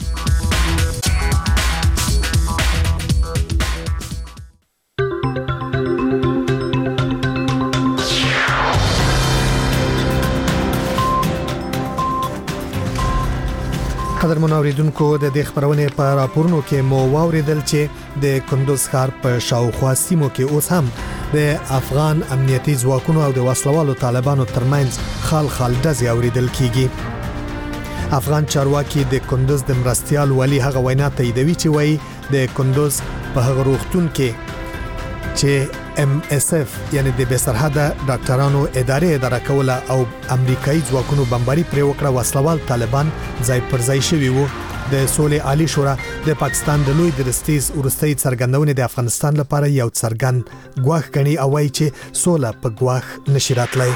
Speaker 1: قدرمن اوریدونکو، د دې خبرونه په راپورونو کې مو واوریدل چې د کندوز ښار په شاوخوا سیمو کې اوس هم د افغان امنیتي ځواکونو او د وسلوالو طالبانو ترمنځ خال ډزې اوریدل کیږي. افغان چارواکي د کندوز د مرستيال ولی هغه وینا تاییدوي چې وایي د کندوز په هغه روغتون کې چې MSF یعنی د بسرحده ډاکټرانو اداره کوله او امریکایي ځواکونو بمباري پر وکړه، وسلوال طالبان ځای پر ځای شوي وو. د سولې عالی شورا د پاکستان د لوی درستیز ورستۍ څرګندونې د افغانستان لپاره یو څرګند ګواښ ګڼي او وايي چې سوله په ګواښ نشي راتلی.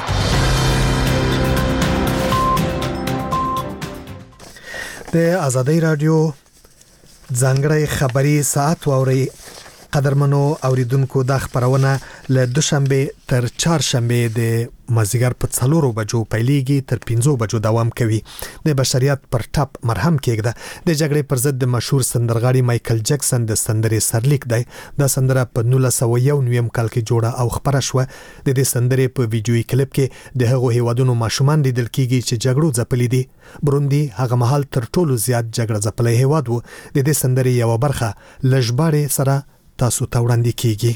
Speaker 1: د آزادی رادیو ځانګړی خبري ساعت واوري. قدرمنو اوریدونکو د خبرونه له دوشنبه تر چهارشنبه د مازیګر په 4 بجو پیلېږي تر 5 بجو دوام کوي. د بشریت پر ټاپ مرهم کېږده. د جګړې پر ضد د مشهور سندرغاړي مایکل جکسن د سندرې سرلیک دی. د سندره په 1991 کال کې جوړه او خبره شوه. د دې سندرې په ویډیوي کلیپ کې د هغو هیوادونو ماشومان لیدل کېږي چې جګړو ځپلي دي. بروندي هغه مهال تر ټولو زیات جګړه ځپلی هیواد و. د دې سندرې یو برخه لژباړې سره تاسو ته وړاندې کیږي.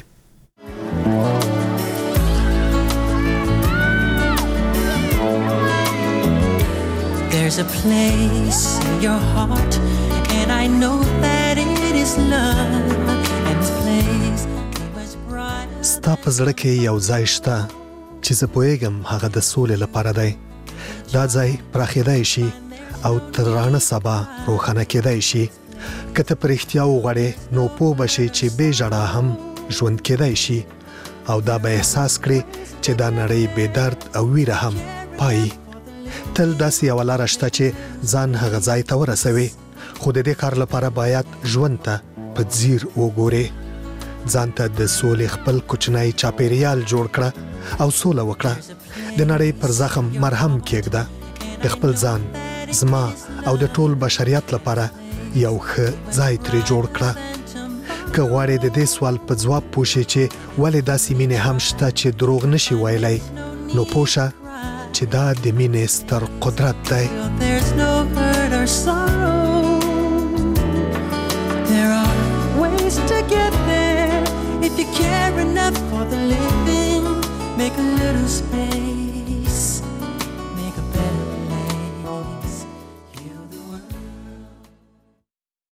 Speaker 12: There's a place in your heart and I know that it is love and this place was bright.
Speaker 1: ستا په زړه کې یو ځای شته چې زه پوهیږم هغه د سولې لپاره دی. دا ځای پراخېدای شي او تر رانه سبا روښانه کېدای شي. که ته په رښتیا وغواړې نو پوه به شې چې بې ژړا هم ژوند کېدای شي او دا به احساس کړې چې دا نړۍ بې درد او ویره هم پایي. تل داسې یوه لاره شته چې ځان هغه ځای ته ورسوي، خو د دې کار لپاره باید ژوند ته په ځیر وګورې. ځان ته د سولې خپل کوچنی چاپېریال جوړ کړه او سوله وکړه. د نړۍ پر زخم مرهم کېږده. د خپل ځان، زما او د ټول بشریت لپاره یو ښه ځای ترې جوړ کړه. که غواړې د دې سوال په ځواب پوه شې چې ولې داسې مینې هم شته چې دروغ نشي ویلی، نو پوه شه چې دا د مینې ستر قدرت دی.
Speaker 12: There's no hurt or sorrow. There are ways to get there if you care enough for the living. Make a little space.